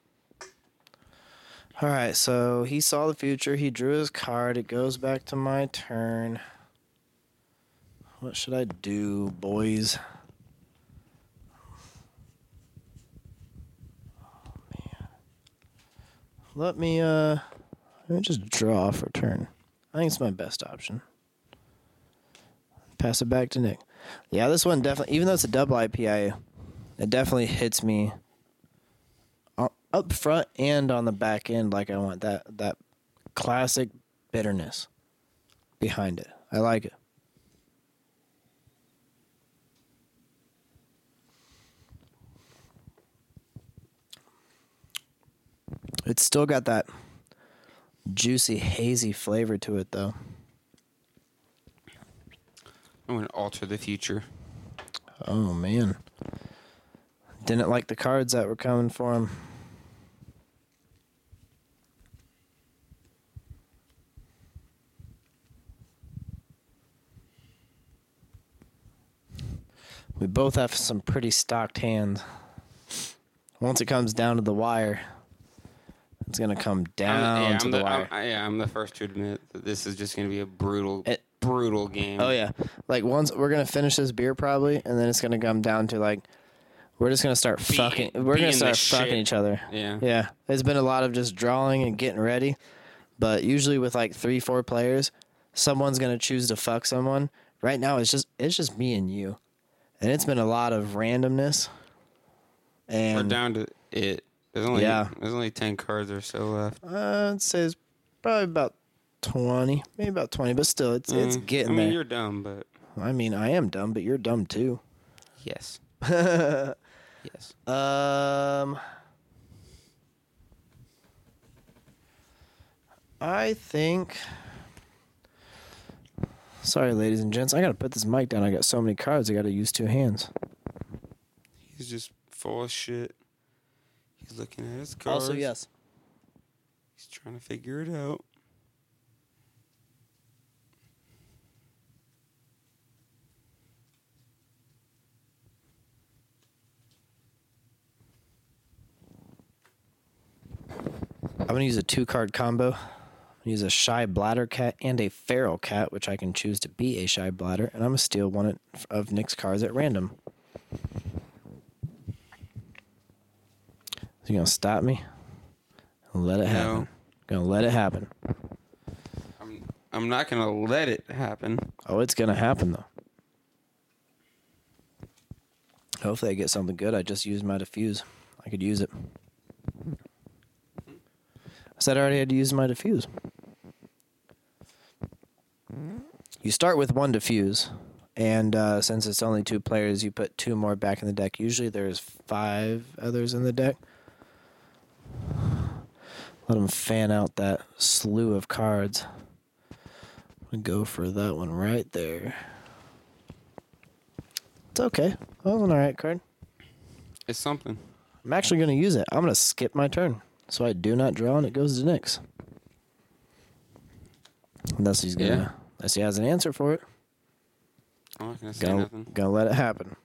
All right, so he saw the future. He drew his card. It goes back to my turn. What should I do, boys? Oh, man. Let me just draw for turn. I think it's my best option. Pass it back to Nick. Yeah, this one definitely, even though it's a double IPA, it definitely hits me up front and on the back end like I want. That classic bitterness behind it. I like it. It's still got that juicy, hazy flavor to it, though. I'm going to alter the future. Oh, man. Didn't like the cards that were coming for him. We both have some pretty stocked hands. Once it comes down to the wire, it's going to come down to the wire. I'm the first to admit that this is just going to be a brutal game. Oh, yeah. Like, once we're going to finish this beer probably, and then it's going to come down to, like, we're just going to start fucking. We're going to start fucking each other. Yeah. Yeah. It's been a lot of just drawing and getting ready. But usually with, like, 3-4 players, someone's going to choose to fuck someone. Right now, it's just me and you. And it's been a lot of randomness. And We're down to it. There's only 10 cards or so left. I'd say it's probably about 20. Maybe about 20, but still, it's getting there. You're dumb, but... I mean, I am dumb, but you're dumb, too. Yes. Yes. I think... Sorry, ladies and gents. I got to put this mic down. I got so many cards. I got to use 2 hands. He's just full of shit. He's looking at his cards. Also, yes. He's trying to figure it out. I'm going to use a 2-card combo. I'm going to use a Shy Bladder Cat and a Feral Cat, which I can choose to be a Shy Bladder. And I'm going to steal one of Nick's cards at random. Is he going to stop me? Let it happen. No. Going to let it happen. I'm not going to let it happen. Oh, it's going to happen, though. Hopefully I get something good. I just used my diffuse. I could use it. I said I already had to use my diffuse. You start with 1 diffuse, and since it's only 2 players, you put 2 more back in the deck. Usually there's 5 others in the deck. Let them fan out that slew of cards. I'm going to go for that one right there. It's okay. That was an alright card. It's something. I'm actually going to use it. I'm going to skip my turn. So I do not draw, and it goes to Nyx. Unless he's going to... Unless he has an answer for it. I'm not going to say nothing. Gonna let it happen.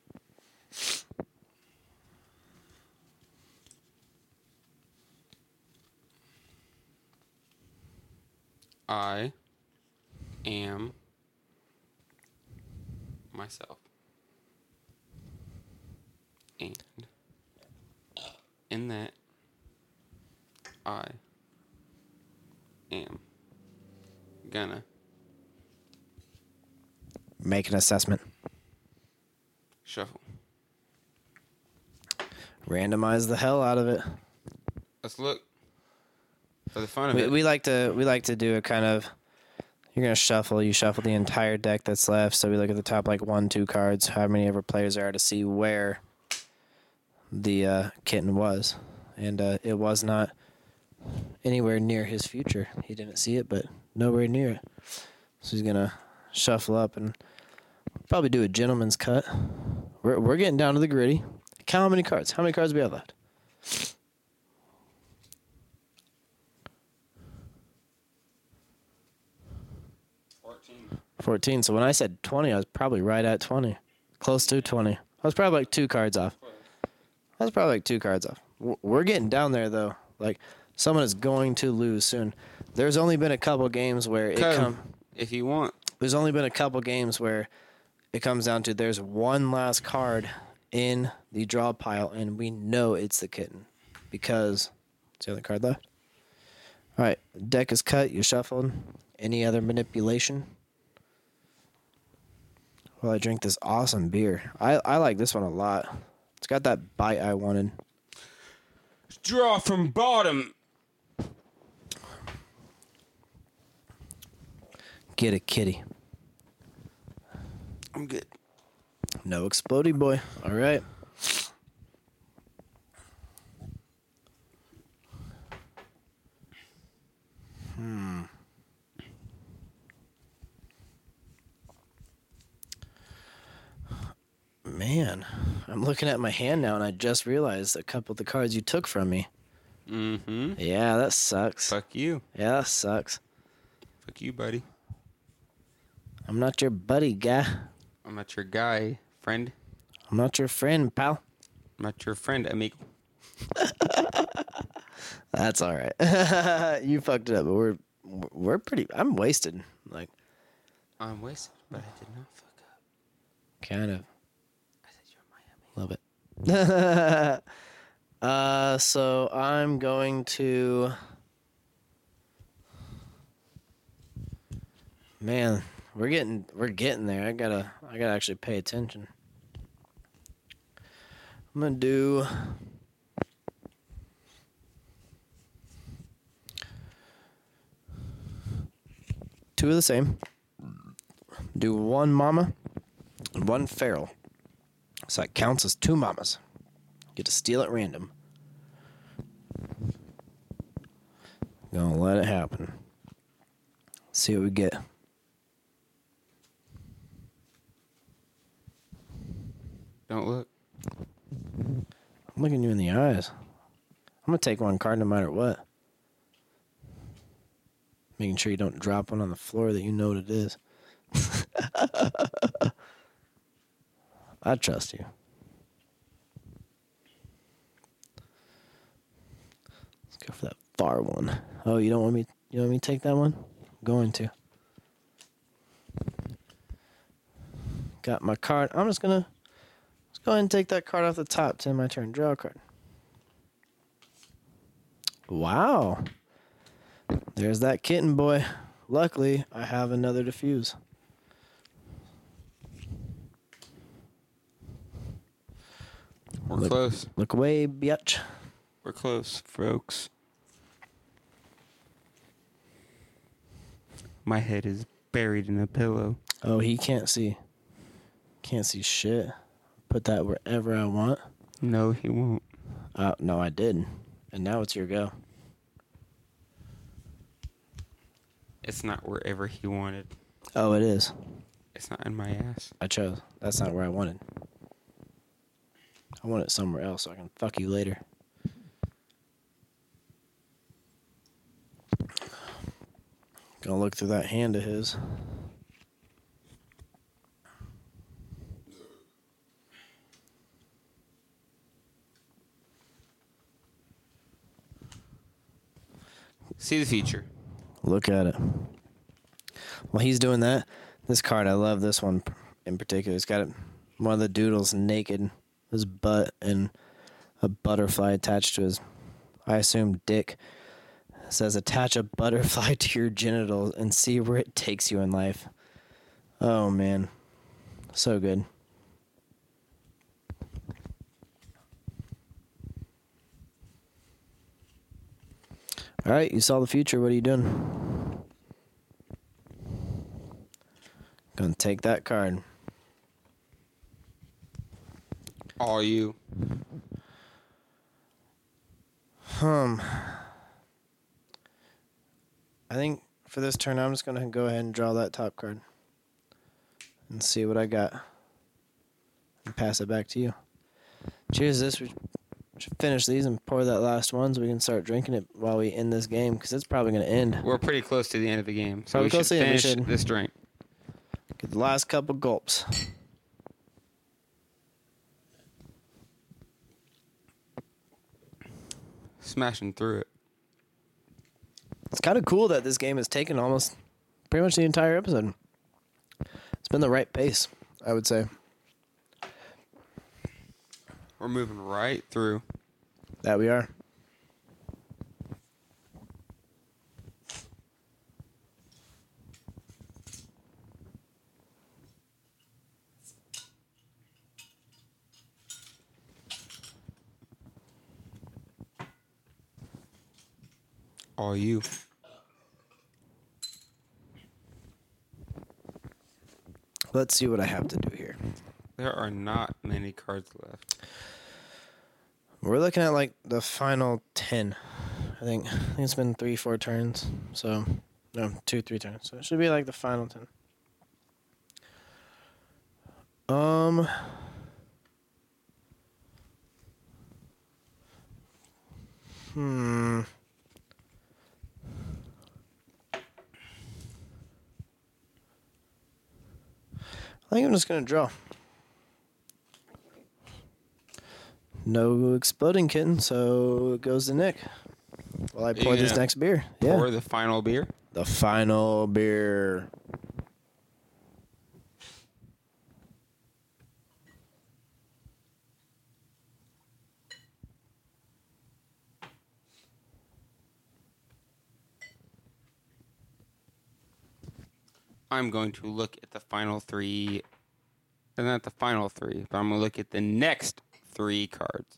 I am myself. And in that, I am gonna Make an assessment. shuffle. Randomize the hell out of it. Let's look for the fun of it. We like to do a kind of, You're going to shuffle. You shuffle the entire deck that's left. So we look at the top, like 1, 2 cards, how many ever players there are to see where the kitten was. And it was not anywhere near his future. He didn't see it, but nowhere near it. So he's going to shuffle up and probably do a gentleman's cut. We're getting down to the gritty. Count how many cards. How many cards do we have left? 14. So when I said 20, I was probably right at 20. Close to 20. I was probably like 2 cards off. We're getting down there, though. Like, someone is going to lose soon. There's only been a couple games where if you want. There's only been a couple games where it comes down to there's one last card in the draw pile, and we know it's the kitten because it's the other card left. All right, deck is cut. You shuffled. Any other manipulation? Well, I drink this awesome beer. I like this one a lot. It's got that bite I wanted. Draw from bottom. Get a kitty. I'm good. No explodey boy. All right. Man, I'm looking at my hand now, and I just realized a couple of the cards you took from me. Mm-hmm. Yeah, that sucks. Fuck you. Yeah, that sucks. Fuck you, buddy. I'm not your buddy, guy. I'm not your guy, friend. I'm not your friend, pal. I'm not your friend, amigo. That's all right. You fucked it up, but we're pretty. I'm wasted. Like, I'm wasted, but I did not fuck up. kind of. I said you're my Love it. So I'm going to. Man, we're getting there. I gotta actually pay attention. I'm gonna do. Two of the same. Do one mama and one feral. So that counts as 2 mamas. Get to steal at random. Gonna let it happen. See what we get. Don't look. I'm looking you in the eyes. I'm gonna take one card no matter what. Making sure you don't drop one on the floor that you know what it is. I trust you. Let's go for that far one. Oh, you don't want me? You want me to take that one? I'm going to. Got my card. I'm just gonna. Let's go ahead and take that card off the top. It's in my turn. Draw a card. Wow. There's that kitten boy. Luckily, I have another diffuse. We're close. Look away, bitch. We're close, folks. My head is buried in a pillow. Oh, he can't see. Can't see shit. Put that wherever I want. No, he won't. No, I did. And now it's your go. It's not wherever he wanted. Oh, it is. It's not in my ass. I chose. That's not where I wanted. I want it somewhere else so I can fuck you later. Gonna look through that hand of his. See the future. Look at it. While he's doing that, this card, I love this one in particular. It's got one of the doodles naked, his butt, and a butterfly attached to his, I assume, dick. It says, attach a butterfly to your genitals and see where it takes you in life. Oh, man. So good. All right, you saw the future. What are you doing? take that card. All you. I think for this turn, I'm just going to go ahead and draw that top card and see what I got and pass it back to you. Cheers to this. We should finish these and pour that last one so we can start drinking it while we end this game because it's probably going to end. We're pretty close to the end of the game, so Probably we should close to the end, we finish should. this drink. Get the last couple gulps. Smashing through it. It's kind of cool that this game has taken almost pretty much the entire episode. It's been the right pace, I would say. We're moving right through. That we are. All you. Let's see what I have to do here. There are not many cards left. We're looking at like the final 10. I think it's been 3-4 turns. So, no, 2-3 turns. So it should be like the final 10. I think I'm just going to draw. No exploding kitten, so it goes to Nick. While I pour this gonna next beer. Yeah. Pour the final beer. The final beer. I'm going to look at the final three. And not the final three, but I'm going to look at the next 3 cards.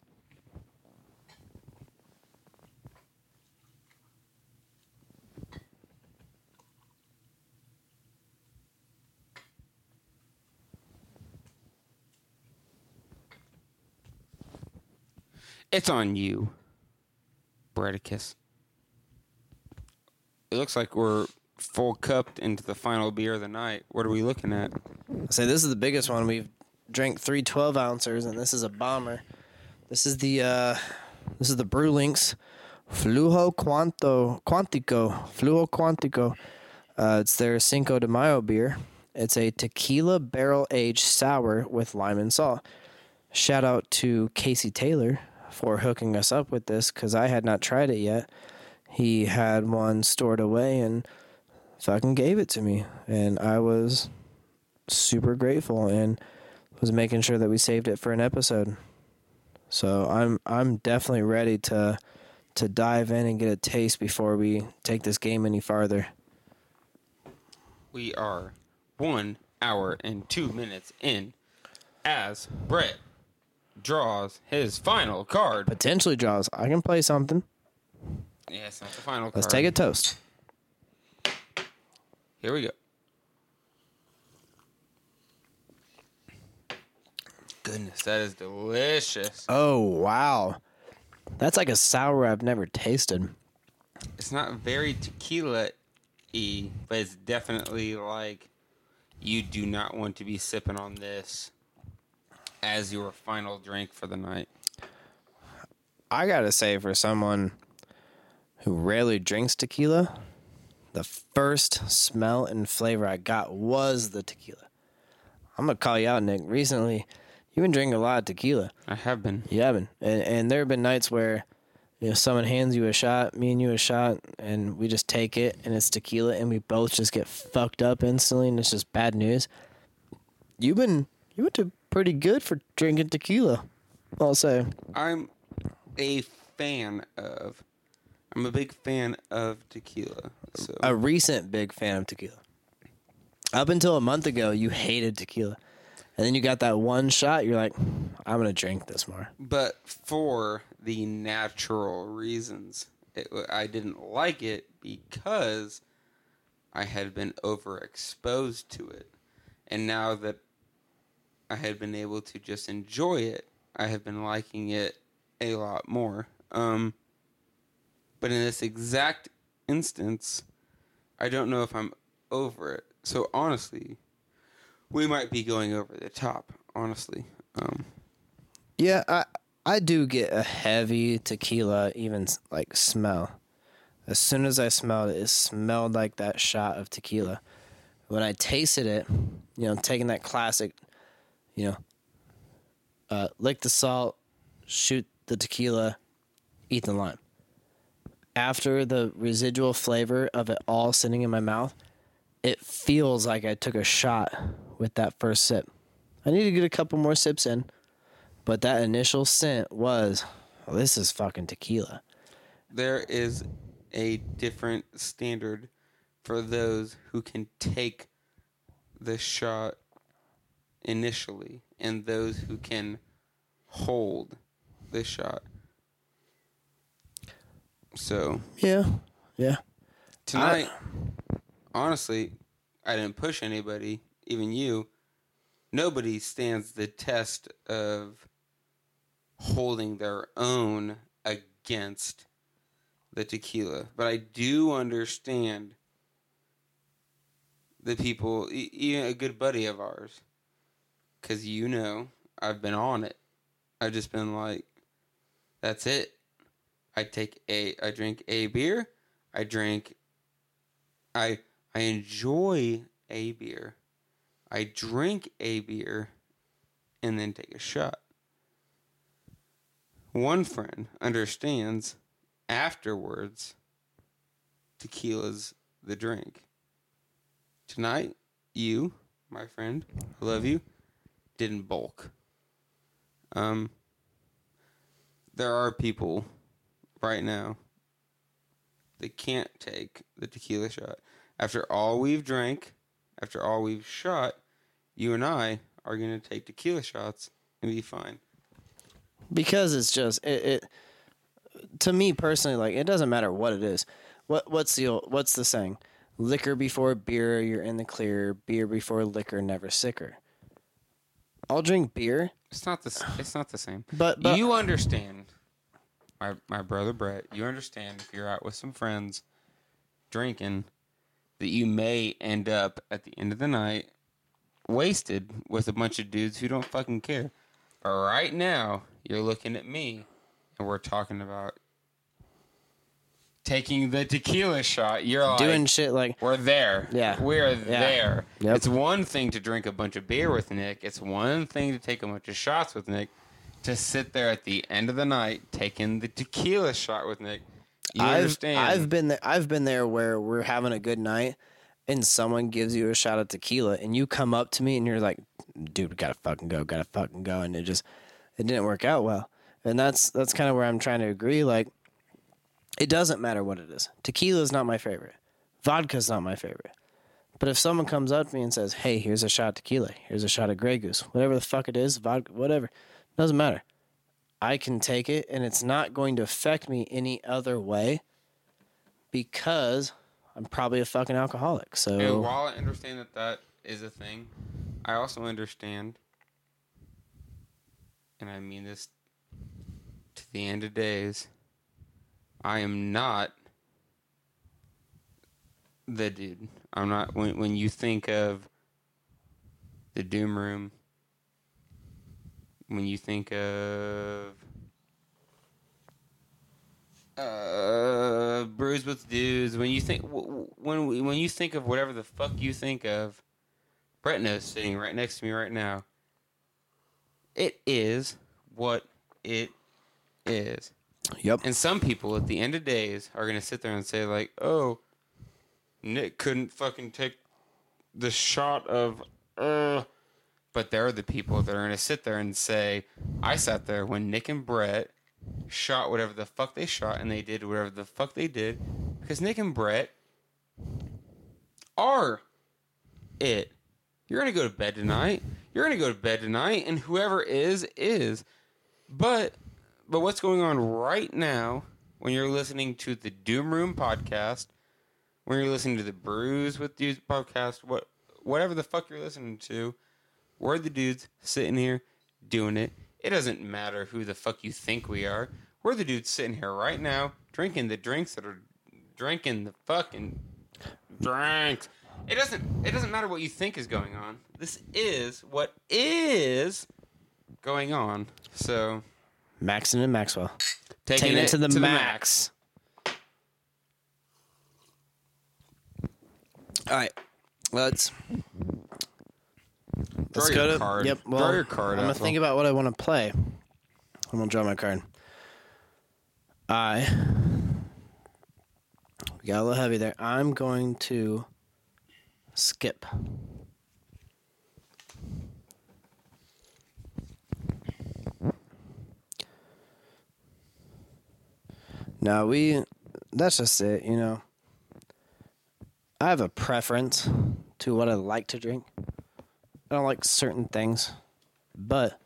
It's on you, Bredicus. It looks like we're full cupped into the final beer of the night. What are we looking at? I say this is the biggest one. We've drank 3 12-ounces, and this is a bomber. This is the Brewlinks Flujo Quantico. It's their Cinco de Mayo beer. It's a tequila barrel-aged sour with lime and salt. Shout out to Casey Taylor for hooking us up with this because I had not tried it yet. He had one stored away and fucking gave it to me, and I was super grateful and was making sure that we saved it for an episode. So I'm definitely ready to dive in and get a taste before we take this game any farther. We are 1 hour and 2 minutes in as Brett draws his final card. Potentially draws. I can play something. Yeah, it's not the final card. Let's take a toast. Here we go. Goodness, that is delicious. Oh, wow. That's like a sour I've never tasted. It's not very tequila-y, but it's definitely like you do not want to be sipping on this as your final drink for the night. I gotta say, for someone who rarely drinks tequila, the first smell and flavor I got was the tequila. I'm gonna call you out, Nick. Recently, you've been drinking a lot of tequila. I have been. You haven't. And there have been nights where, you know, someone hands you a shot, me and you a shot, and we just take it, and it's tequila, and we both just get fucked up instantly, and it's just bad news. You went to pretty good for drinking tequila, I'll say. I'm a big fan of tequila. So A recent big fan of tequila. Up until a month ago, you hated tequila. And then you got that one shot, you're like, I'm going to drink this more. But for the natural reasons, I didn't like it because I had been overexposed to it. And now that I had been able to just enjoy it, I have been liking it a lot more. But in this exact instance, I don't know if I'm over it. So honestly, we might be going over the top, honestly. Yeah, I do get a heavy tequila, even like smell. As soon as I smelled it, it smelled like that shot of tequila. When I tasted it, taking that classic, lick the salt, shoot the tequila, eat the lime. After the residual flavor of it all sitting in my mouth, it feels like I took a shot with that first sip. I need to get a couple more sips in, but that initial scent was, this is fucking tequila. There is a different standard for those who can take the shot initially and those who can hold the shot. So Yeah. tonight, honestly, I didn't push anybody, even you. Nobody stands the test of holding their own against the tequila. But I do understand the people, even a good buddy of ours, because I've been on it. I've just been like, that's it. I drink a beer. I enjoy a beer. I drink a beer and then take a shot. One friend understands afterwards tequila's the drink. Tonight, you, my friend, I love you, didn't bulk. There are people right now that can't take the tequila shot. After all we've drank, after all we've shot, you and I are going to take tequila shots and be fine. Because it's just it to me personally, like, it doesn't matter what it is. What's the saying? Liquor before beer, you're in the clear. Beer before liquor, never sicker. I'll drink beer. It's not the same. But you understand, my brother Brett. You understand if you're out with some friends drinking, that you may end up at the end of the night wasted with a bunch of dudes who don't fucking care. But right now, you're looking at me, and we're talking about taking the tequila shot. You're like, doing shit like, we're there. Yeah. We're there. Yep. It's one thing to drink a bunch of beer with Nick. It's one thing to take a bunch of shots with Nick. To sit there at the end of the night taking the tequila shot with Nick. You understand? I've been there where we're having a good night and someone gives you a shot of tequila and you come up to me and you're like, dude, we gotta fucking go. And it didn't work out well. And that's kind of where I'm trying to agree. Like, it doesn't matter what it is. Tequila is not my favorite. Vodka's not my favorite. But if someone comes up to me and says, hey, here's a shot of tequila, here's a shot of Grey Goose, whatever the fuck it is, vodka, whatever, doesn't matter. I can take it, and it's not going to affect me any other way because I'm probably a fucking alcoholic. So, and while I understand that is a thing, I also understand, and I mean this to the end of days, I am not the dude. I'm not, when you think of the Doom Room, when you think of Brews with Dudes, when you think when you think of whatever the fuck you think of, Brett knows sitting right next to me right now. It is what it is. yep. And some people at the end of days are gonna sit there and say like, "Oh, Nick couldn't fucking take the shot of." But there are the people that are going to sit there and say, I sat there when Nick and Brett shot whatever the fuck they shot and they did whatever the fuck they did because Nick and Brett are it. You're going to go to bed tonight. And whoever is. But what's going on right now when you're listening to the Doom Room podcast, when you're listening to the Brews with Dudes podcast, whatever the fuck you're listening to, we're the dudes sitting here doing it. It doesn't matter who the fuck you think we are. We're the dudes sitting here right now drinking the drinks that are drinking the fucking drinks. It doesn't matter what you think is going on. This is what is going on. So Maxon and Maxwell. taking it to the max. All right. Let's Draw go your to card. Yep. Well, Draw your card. I'm gonna Ethel. think about what I want to play. I'm gonna draw my card. We got a little heavy there. I'm going to skip. Now that's just it, you know. I have a preference to what I like to drink. I don't like certain things, but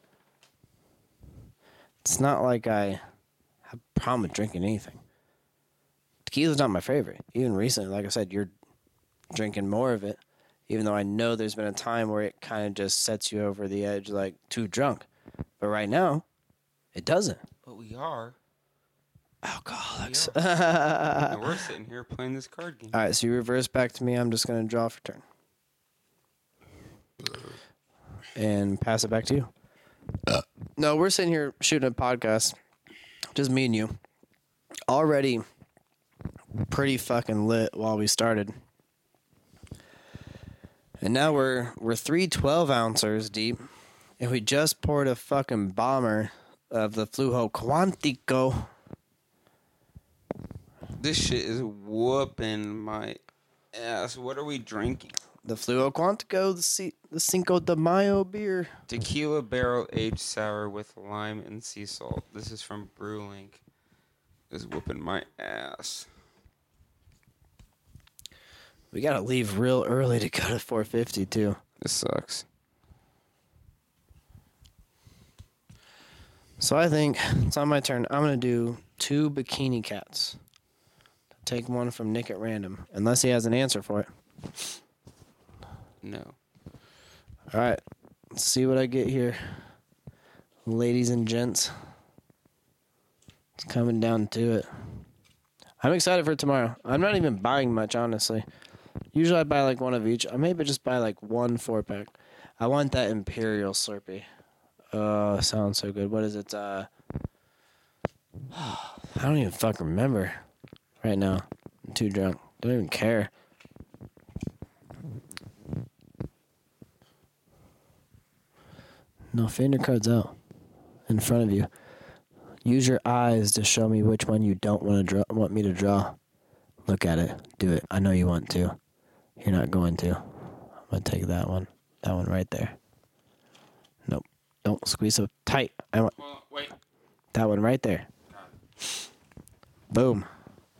it's not like I have a problem with drinking anything. Tequila's not my favorite. Even recently, like I said, you're drinking more of it, even though I know there's been a time where it kind of just sets you over the edge, like too drunk. But right now, it doesn't. But we are. Alcoholics. And we're sitting here playing this card game. All right, so you reverse back to me. I'm just going to draw for turn. And pass it back to you. No, we're sitting here shooting a podcast. Just me and you. Already pretty fucking lit while we started. And now we're 3 12-ouncers deep. And we just poured a fucking bomber of the Flujo Quantico. This shit is whooping my ass. What are we drinking? The Flujo Quantico, the Cinco de Mayo beer. Tequila barrel aged sour with lime and sea salt. This is from BrewLink. This is whooping my ass. We gotta leave real early to go to 450 too. This sucks. So I think it's on my turn. I'm gonna do 2 bikini cats. Take one from Nick at random, unless he has an answer for it. No. All right, let's see what I get here, ladies and gents. It's coming down to it. I'm excited for tomorrow. I'm not even buying much, honestly. Usually I buy like one of each. I maybe just buy like 1 4-pack. I want that Imperial Slurpee. Oh, sounds so good. What is it? I don't even fucking remember right now. I'm too drunk. Don't even care. No, fan your cards out in front of you. Use your eyes to show me which one you don't want me to draw. Look at it. Do it. I know you want to. You're not going to. I'm going to take that one. That one right there. Nope. Don't squeeze so tight. I want Wait. that one right there. Boom.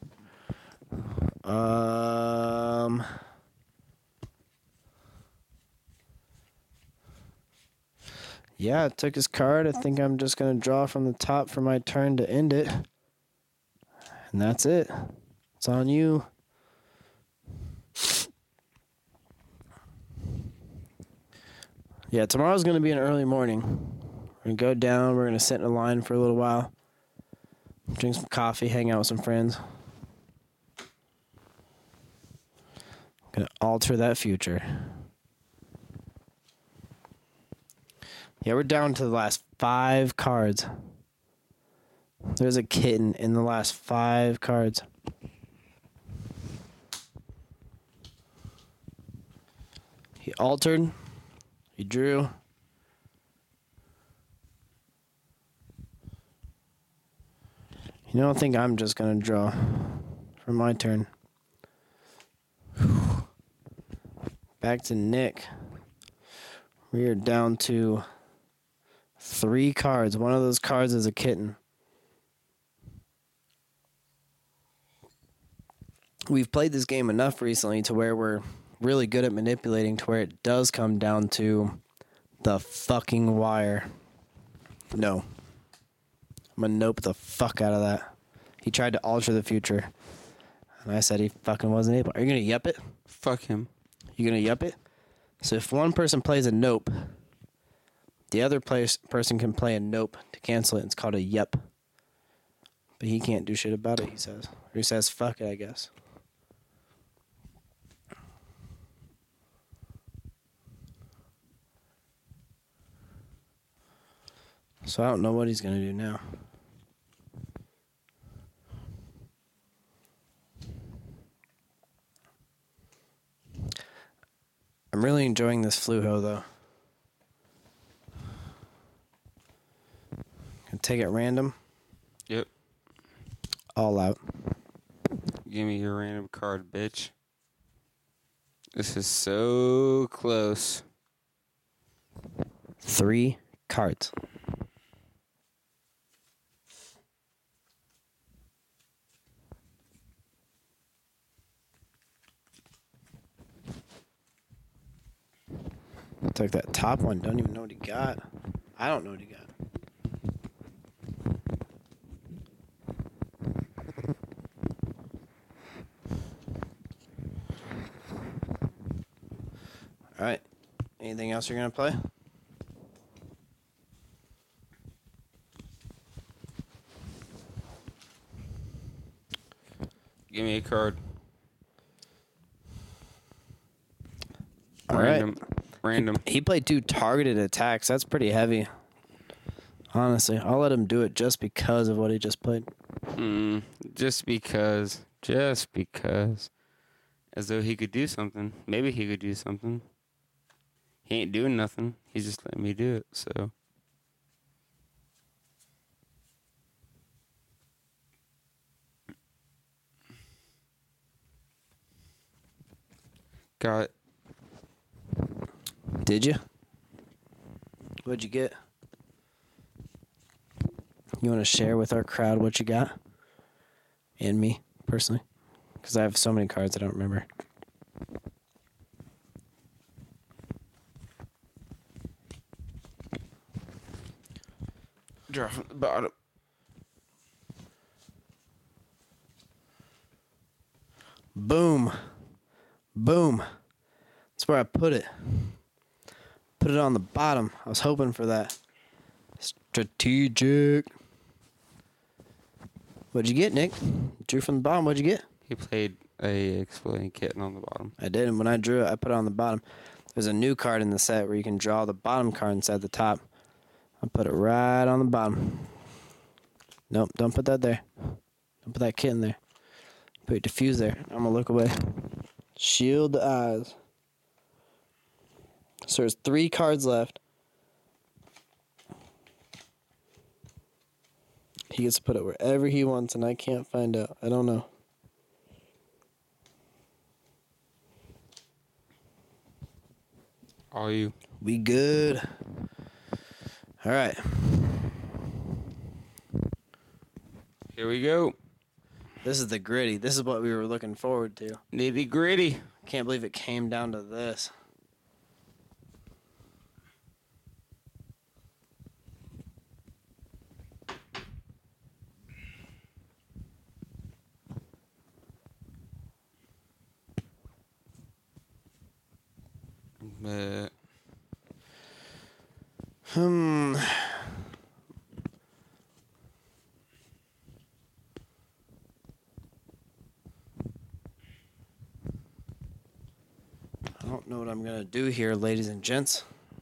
Yeah, I took his card. I think I'm just going to draw from the top for my turn to end it. And that's it. It's on you. Yeah, tomorrow's going to be an early morning. We're going to go down. We're going to sit in a line for a little while. Drink some coffee, hang out with some friends. Going to alter that future. Yeah, we're down to the last 5 cards. There's a kitten in the last 5 cards. He altered. He drew. You know, I think I'm just going to draw for my turn. Back to Nick. We are down to 3 cards. One of those cards is a kitten. We've played this game enough recently to where we're really good at manipulating to where it does come down to the fucking wire. No. I'm gonna nope the fuck out of that. He tried to alter the future. And I said he fucking wasn't able. Are you gonna yup it? Fuck him. You gonna yup it? So if one person plays a nope, the other person can play a nope to cancel it. It's called a yep. But he can't do shit about it, he says. Or he says, fuck it, I guess. So I don't know what he's going to do now. I'm really enjoying this Fluho, though. Gonna take it random. Yep. All out. Give me your random card, bitch. This is so close. 3 cards. Took that top one. Don't even know what he got. I don't know what he got. All right. Anything else you're going to play? Give me a card. All right. Random. He played 2 targeted attacks. That's pretty heavy. Honestly, I'll let him do it just because of what he just played. Just because. Just because. As though he could do something. Maybe he could do something. He ain't doing nothing. He's just letting me do it, so. Got it. Did you? What'd you get? You want to share with our crowd what you got? And me, personally? Because I have so many cards I don't remember. Draw from the bottom. Boom. Boom. That's where I put it. Put it on the bottom. I was hoping for that. Strategic. What'd you get, Nick? Drew from the bottom. What'd you get? He played a exploding kitten on the bottom. I did, and when I drew it, I put it on the bottom. There's a new card in the set where you can draw the bottom card inside the top. I put it right on the bottom. Nope, don't put that there. Don't put that kitten there. Put your diffuse there. I'm gonna look away. Shield the eyes. So there's 3 cards left. He gets to put it wherever he wants, and I can't find out. I don't know. All you. We good. All right. Here we go. This is the gritty. This is what we were looking forward to. Nitty gritty. Can't believe it came down to this. I don't know what I'm going to do here, ladies and gents.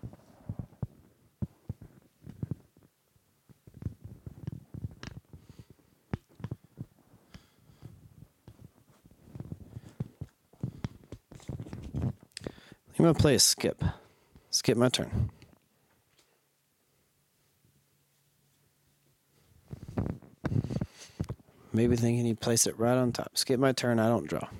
I'm going to play a skip. Skip my turn. Maybe thinking he placed it right on top. Skip my turn, I don't draw.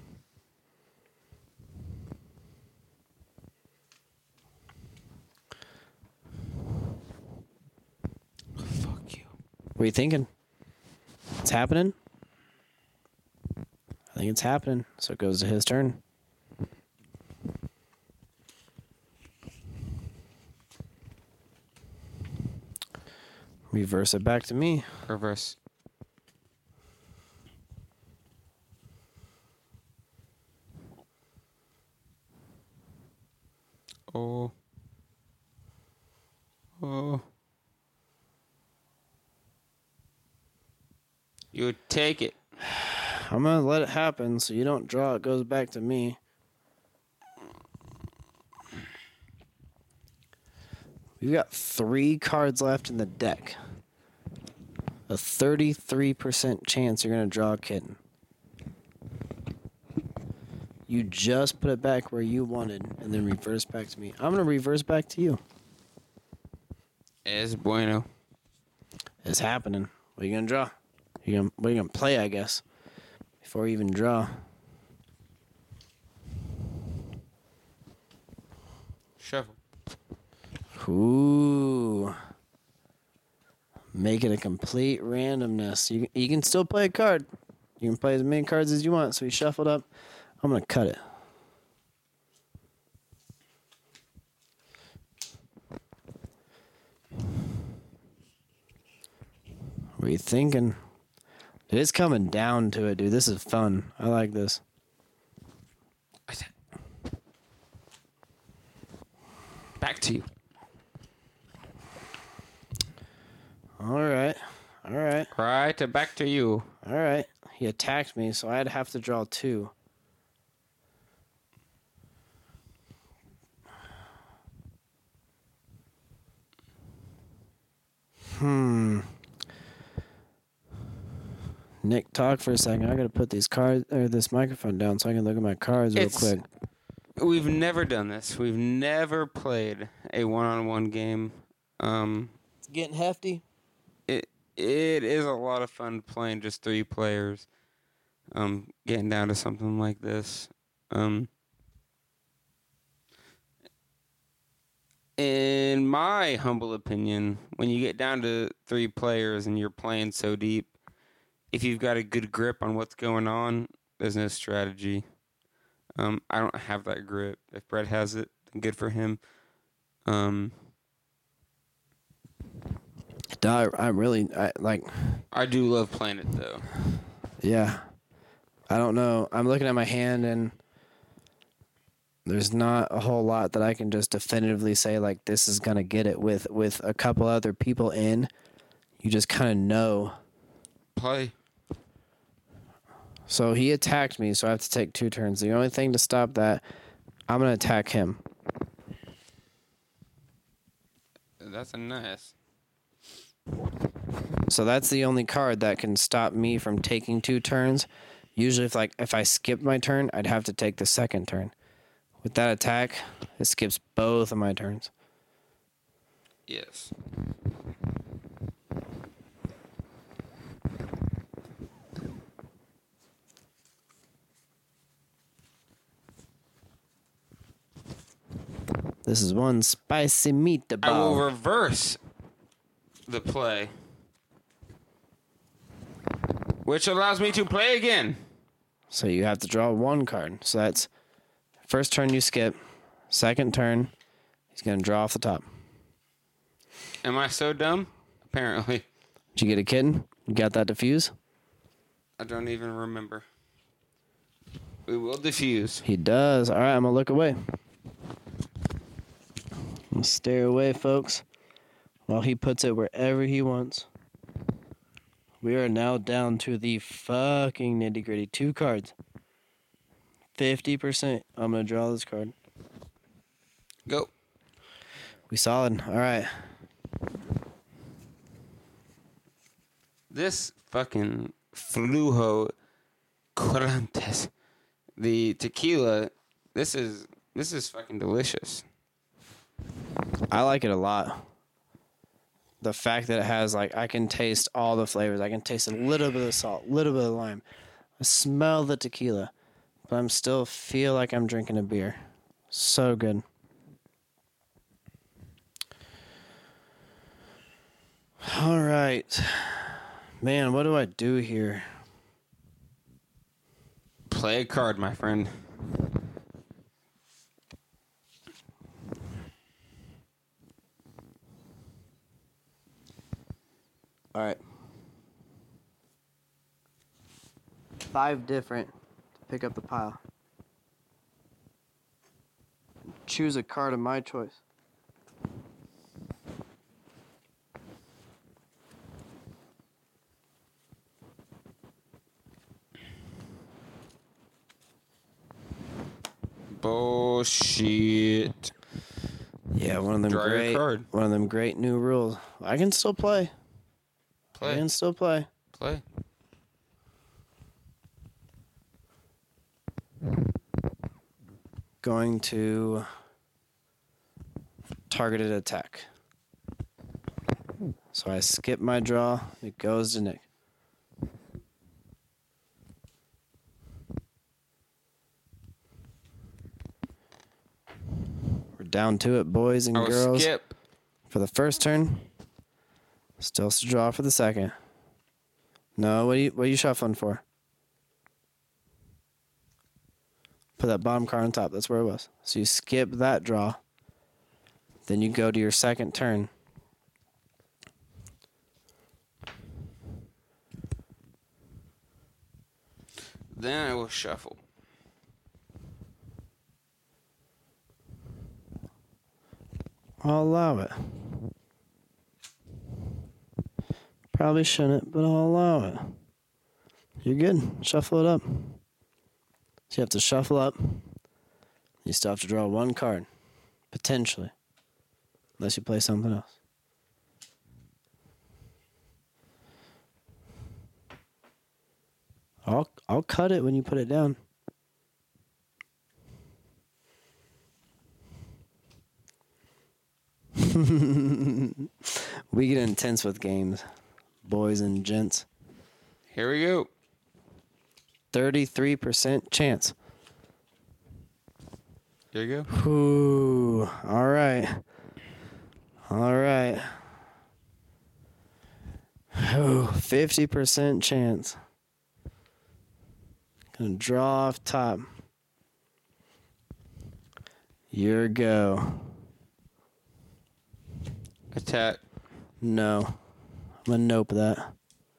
Fuck you. What are you thinking? It's happening? I think it's happening. So it goes to his turn. Reverse it back to me. Reverse. Oh. Oh. You would take it. I'm going to let it happen so you don't draw. It goes back to me. We've got 3 cards left in the deck. A 33% chance you're going to draw a kitten. You just put it back where you wanted and then reverse back to me. I'm going to reverse back to you. Es bueno. It's happening. What are you going to draw? What are you going to play, I guess, before you even draw? Shuffle. Ooh. Make it a complete randomness. You can still play a card. You can play as many cards as you want. So you shuffled up. I'm going to cut it. What are you thinking? It is coming down to it, dude. This is fun. I like this. Back to you. All right. Right, back to you. All right. He attacked me, so I'd have to draw 2. Nick, talk for a second. I gotta put these cards or this microphone down so I can look at my cards real quick. We've never done this. We've never played a one-on-one game. It's getting hefty. It is a lot of fun playing just 3 players. Getting down to something like this. In my humble opinion, when you get down to 3 players and you're playing so deep, if you've got a good grip on what's going on, there's no strategy. I don't have that grip. If Brett has it, then good for him. I do love playing it though. Yeah. I don't know. I'm looking at my hand and there's not a whole lot that I can just definitively say like this is gonna get it with a couple other people in. You just kind of know. Play. So he attacked me, so I have to take 2 turns. The only thing to stop that, I'm gonna attack him. That's a nice. So that's the only card that can stop me from taking 2 turns. Usually if I skip my turn, I'd have to take the second turn. With that attack, it skips both of my turns. Yes. This is one spicy meatball. I will reverse the play, which allows me to play again. So you have to draw 1 card. So that's first turn you skip, second turn, he's going to draw off the top. Am I so dumb? Apparently. Did you get a kitten? You got that diffuse? I don't even remember. We will diffuse. He does. All right, I'm going to look away. I'm going to stare away, folks, while he puts it wherever he wants. We are now down to the fucking nitty-gritty. 2 cards. 50%. I'm going to draw this card. Go. We solid. All right. This fucking Flujo Corantes, the tequila, this is fucking delicious. I like it a lot. The fact that it has, I can taste all the flavors. I can taste a little bit of salt, a little bit of lime. I smell the tequila, but I'm still feel like I'm drinking a beer. So good. All right. Man, what do I do here? Play a card, my friend. All right. 5 different to pick up the pile. choose a card of my choice. Bullshit. Yeah, one of them Draw your great, card. one of them great new rules. I can still play. I Play. can still play. Play. Going to targeted attack. So I skip my draw. It goes to Nick. We're down to it, boys and I will girls. skip. For the first turn. Still to draw for the second. No, what are you shuffling for? Put that bottom card on top. That's where it was. So you skip that draw. Then you go to your second turn. Then I will shuffle. I'll allow it. Probably shouldn't, but I'll allow it. You're good. Shuffle it up. So you have to shuffle up. You still have to draw one card. Potentially. Unless you play something else. I'll cut it when you put it down. We get intense with games, boys and gents. Here we go. 33% chance. Here you go. Ooh, all right. All right. Ooh, 50% chance. Gonna draw off top. Your go. Attack. No. I'm gonna nope that.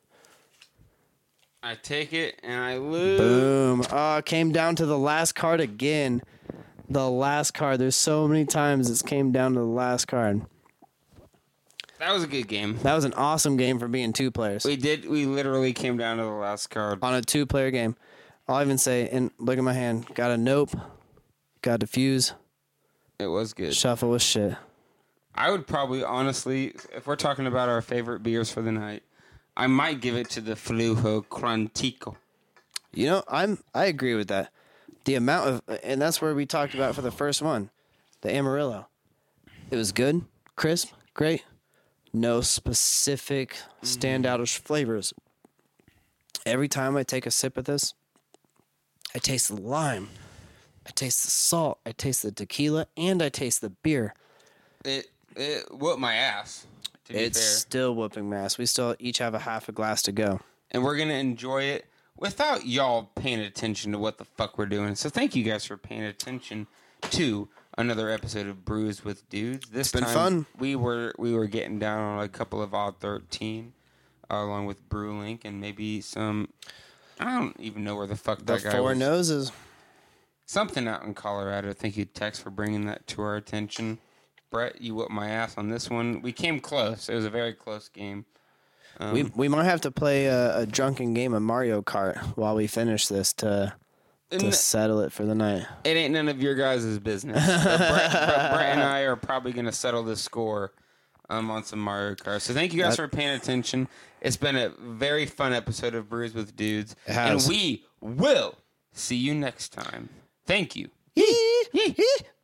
I take it and I lose. Boom. Oh, it came down to the last card again. The last card. There's so many times it's came down to the last card. That was a good game. That was an awesome game for being two players. We literally came down to the last card. On a two-player game. I'll even say, and look at my hand. Got a nope. Got diffuse. It was good. Shuffle with shit. I would probably, honestly, if we're talking about our favorite beers for the night, I might give it to the Flujo Crantico. You know, I agree with that. The amount of, and that's where we talked about for the first one, the Amarillo. It was good, crisp, great. No specific standoutish flavors. Every time I take a sip of this, I taste the lime, I taste the salt, I taste the tequila, and I taste the beer. It whooped my ass, to be It's fair. still whooping mass. We still each have a half a glass to go. And we're going to enjoy it without y'all paying attention to what the fuck we're doing. So thank you guys for paying attention to another episode of Brews with Dudes. This been time fun. We were getting down on a couple of Odd 13, along with BrewLink and maybe some. I don't even know where the fuck The that guy Four was. Noses. Something out in Colorado. Thank you, Tex, for bringing that to our attention. Brett, you whooped my ass on this one. We came close. It was a very close game. We might have to play a drunken game of Mario Kart while we finish this to settle it for the night. It ain't none of your guys' business. But Brett and I are probably going to settle the score on some Mario Kart. So thank you guys for paying attention. It's been a very fun episode of Brews with Dudes. It has. And we will see you next time. Thank you. Yee!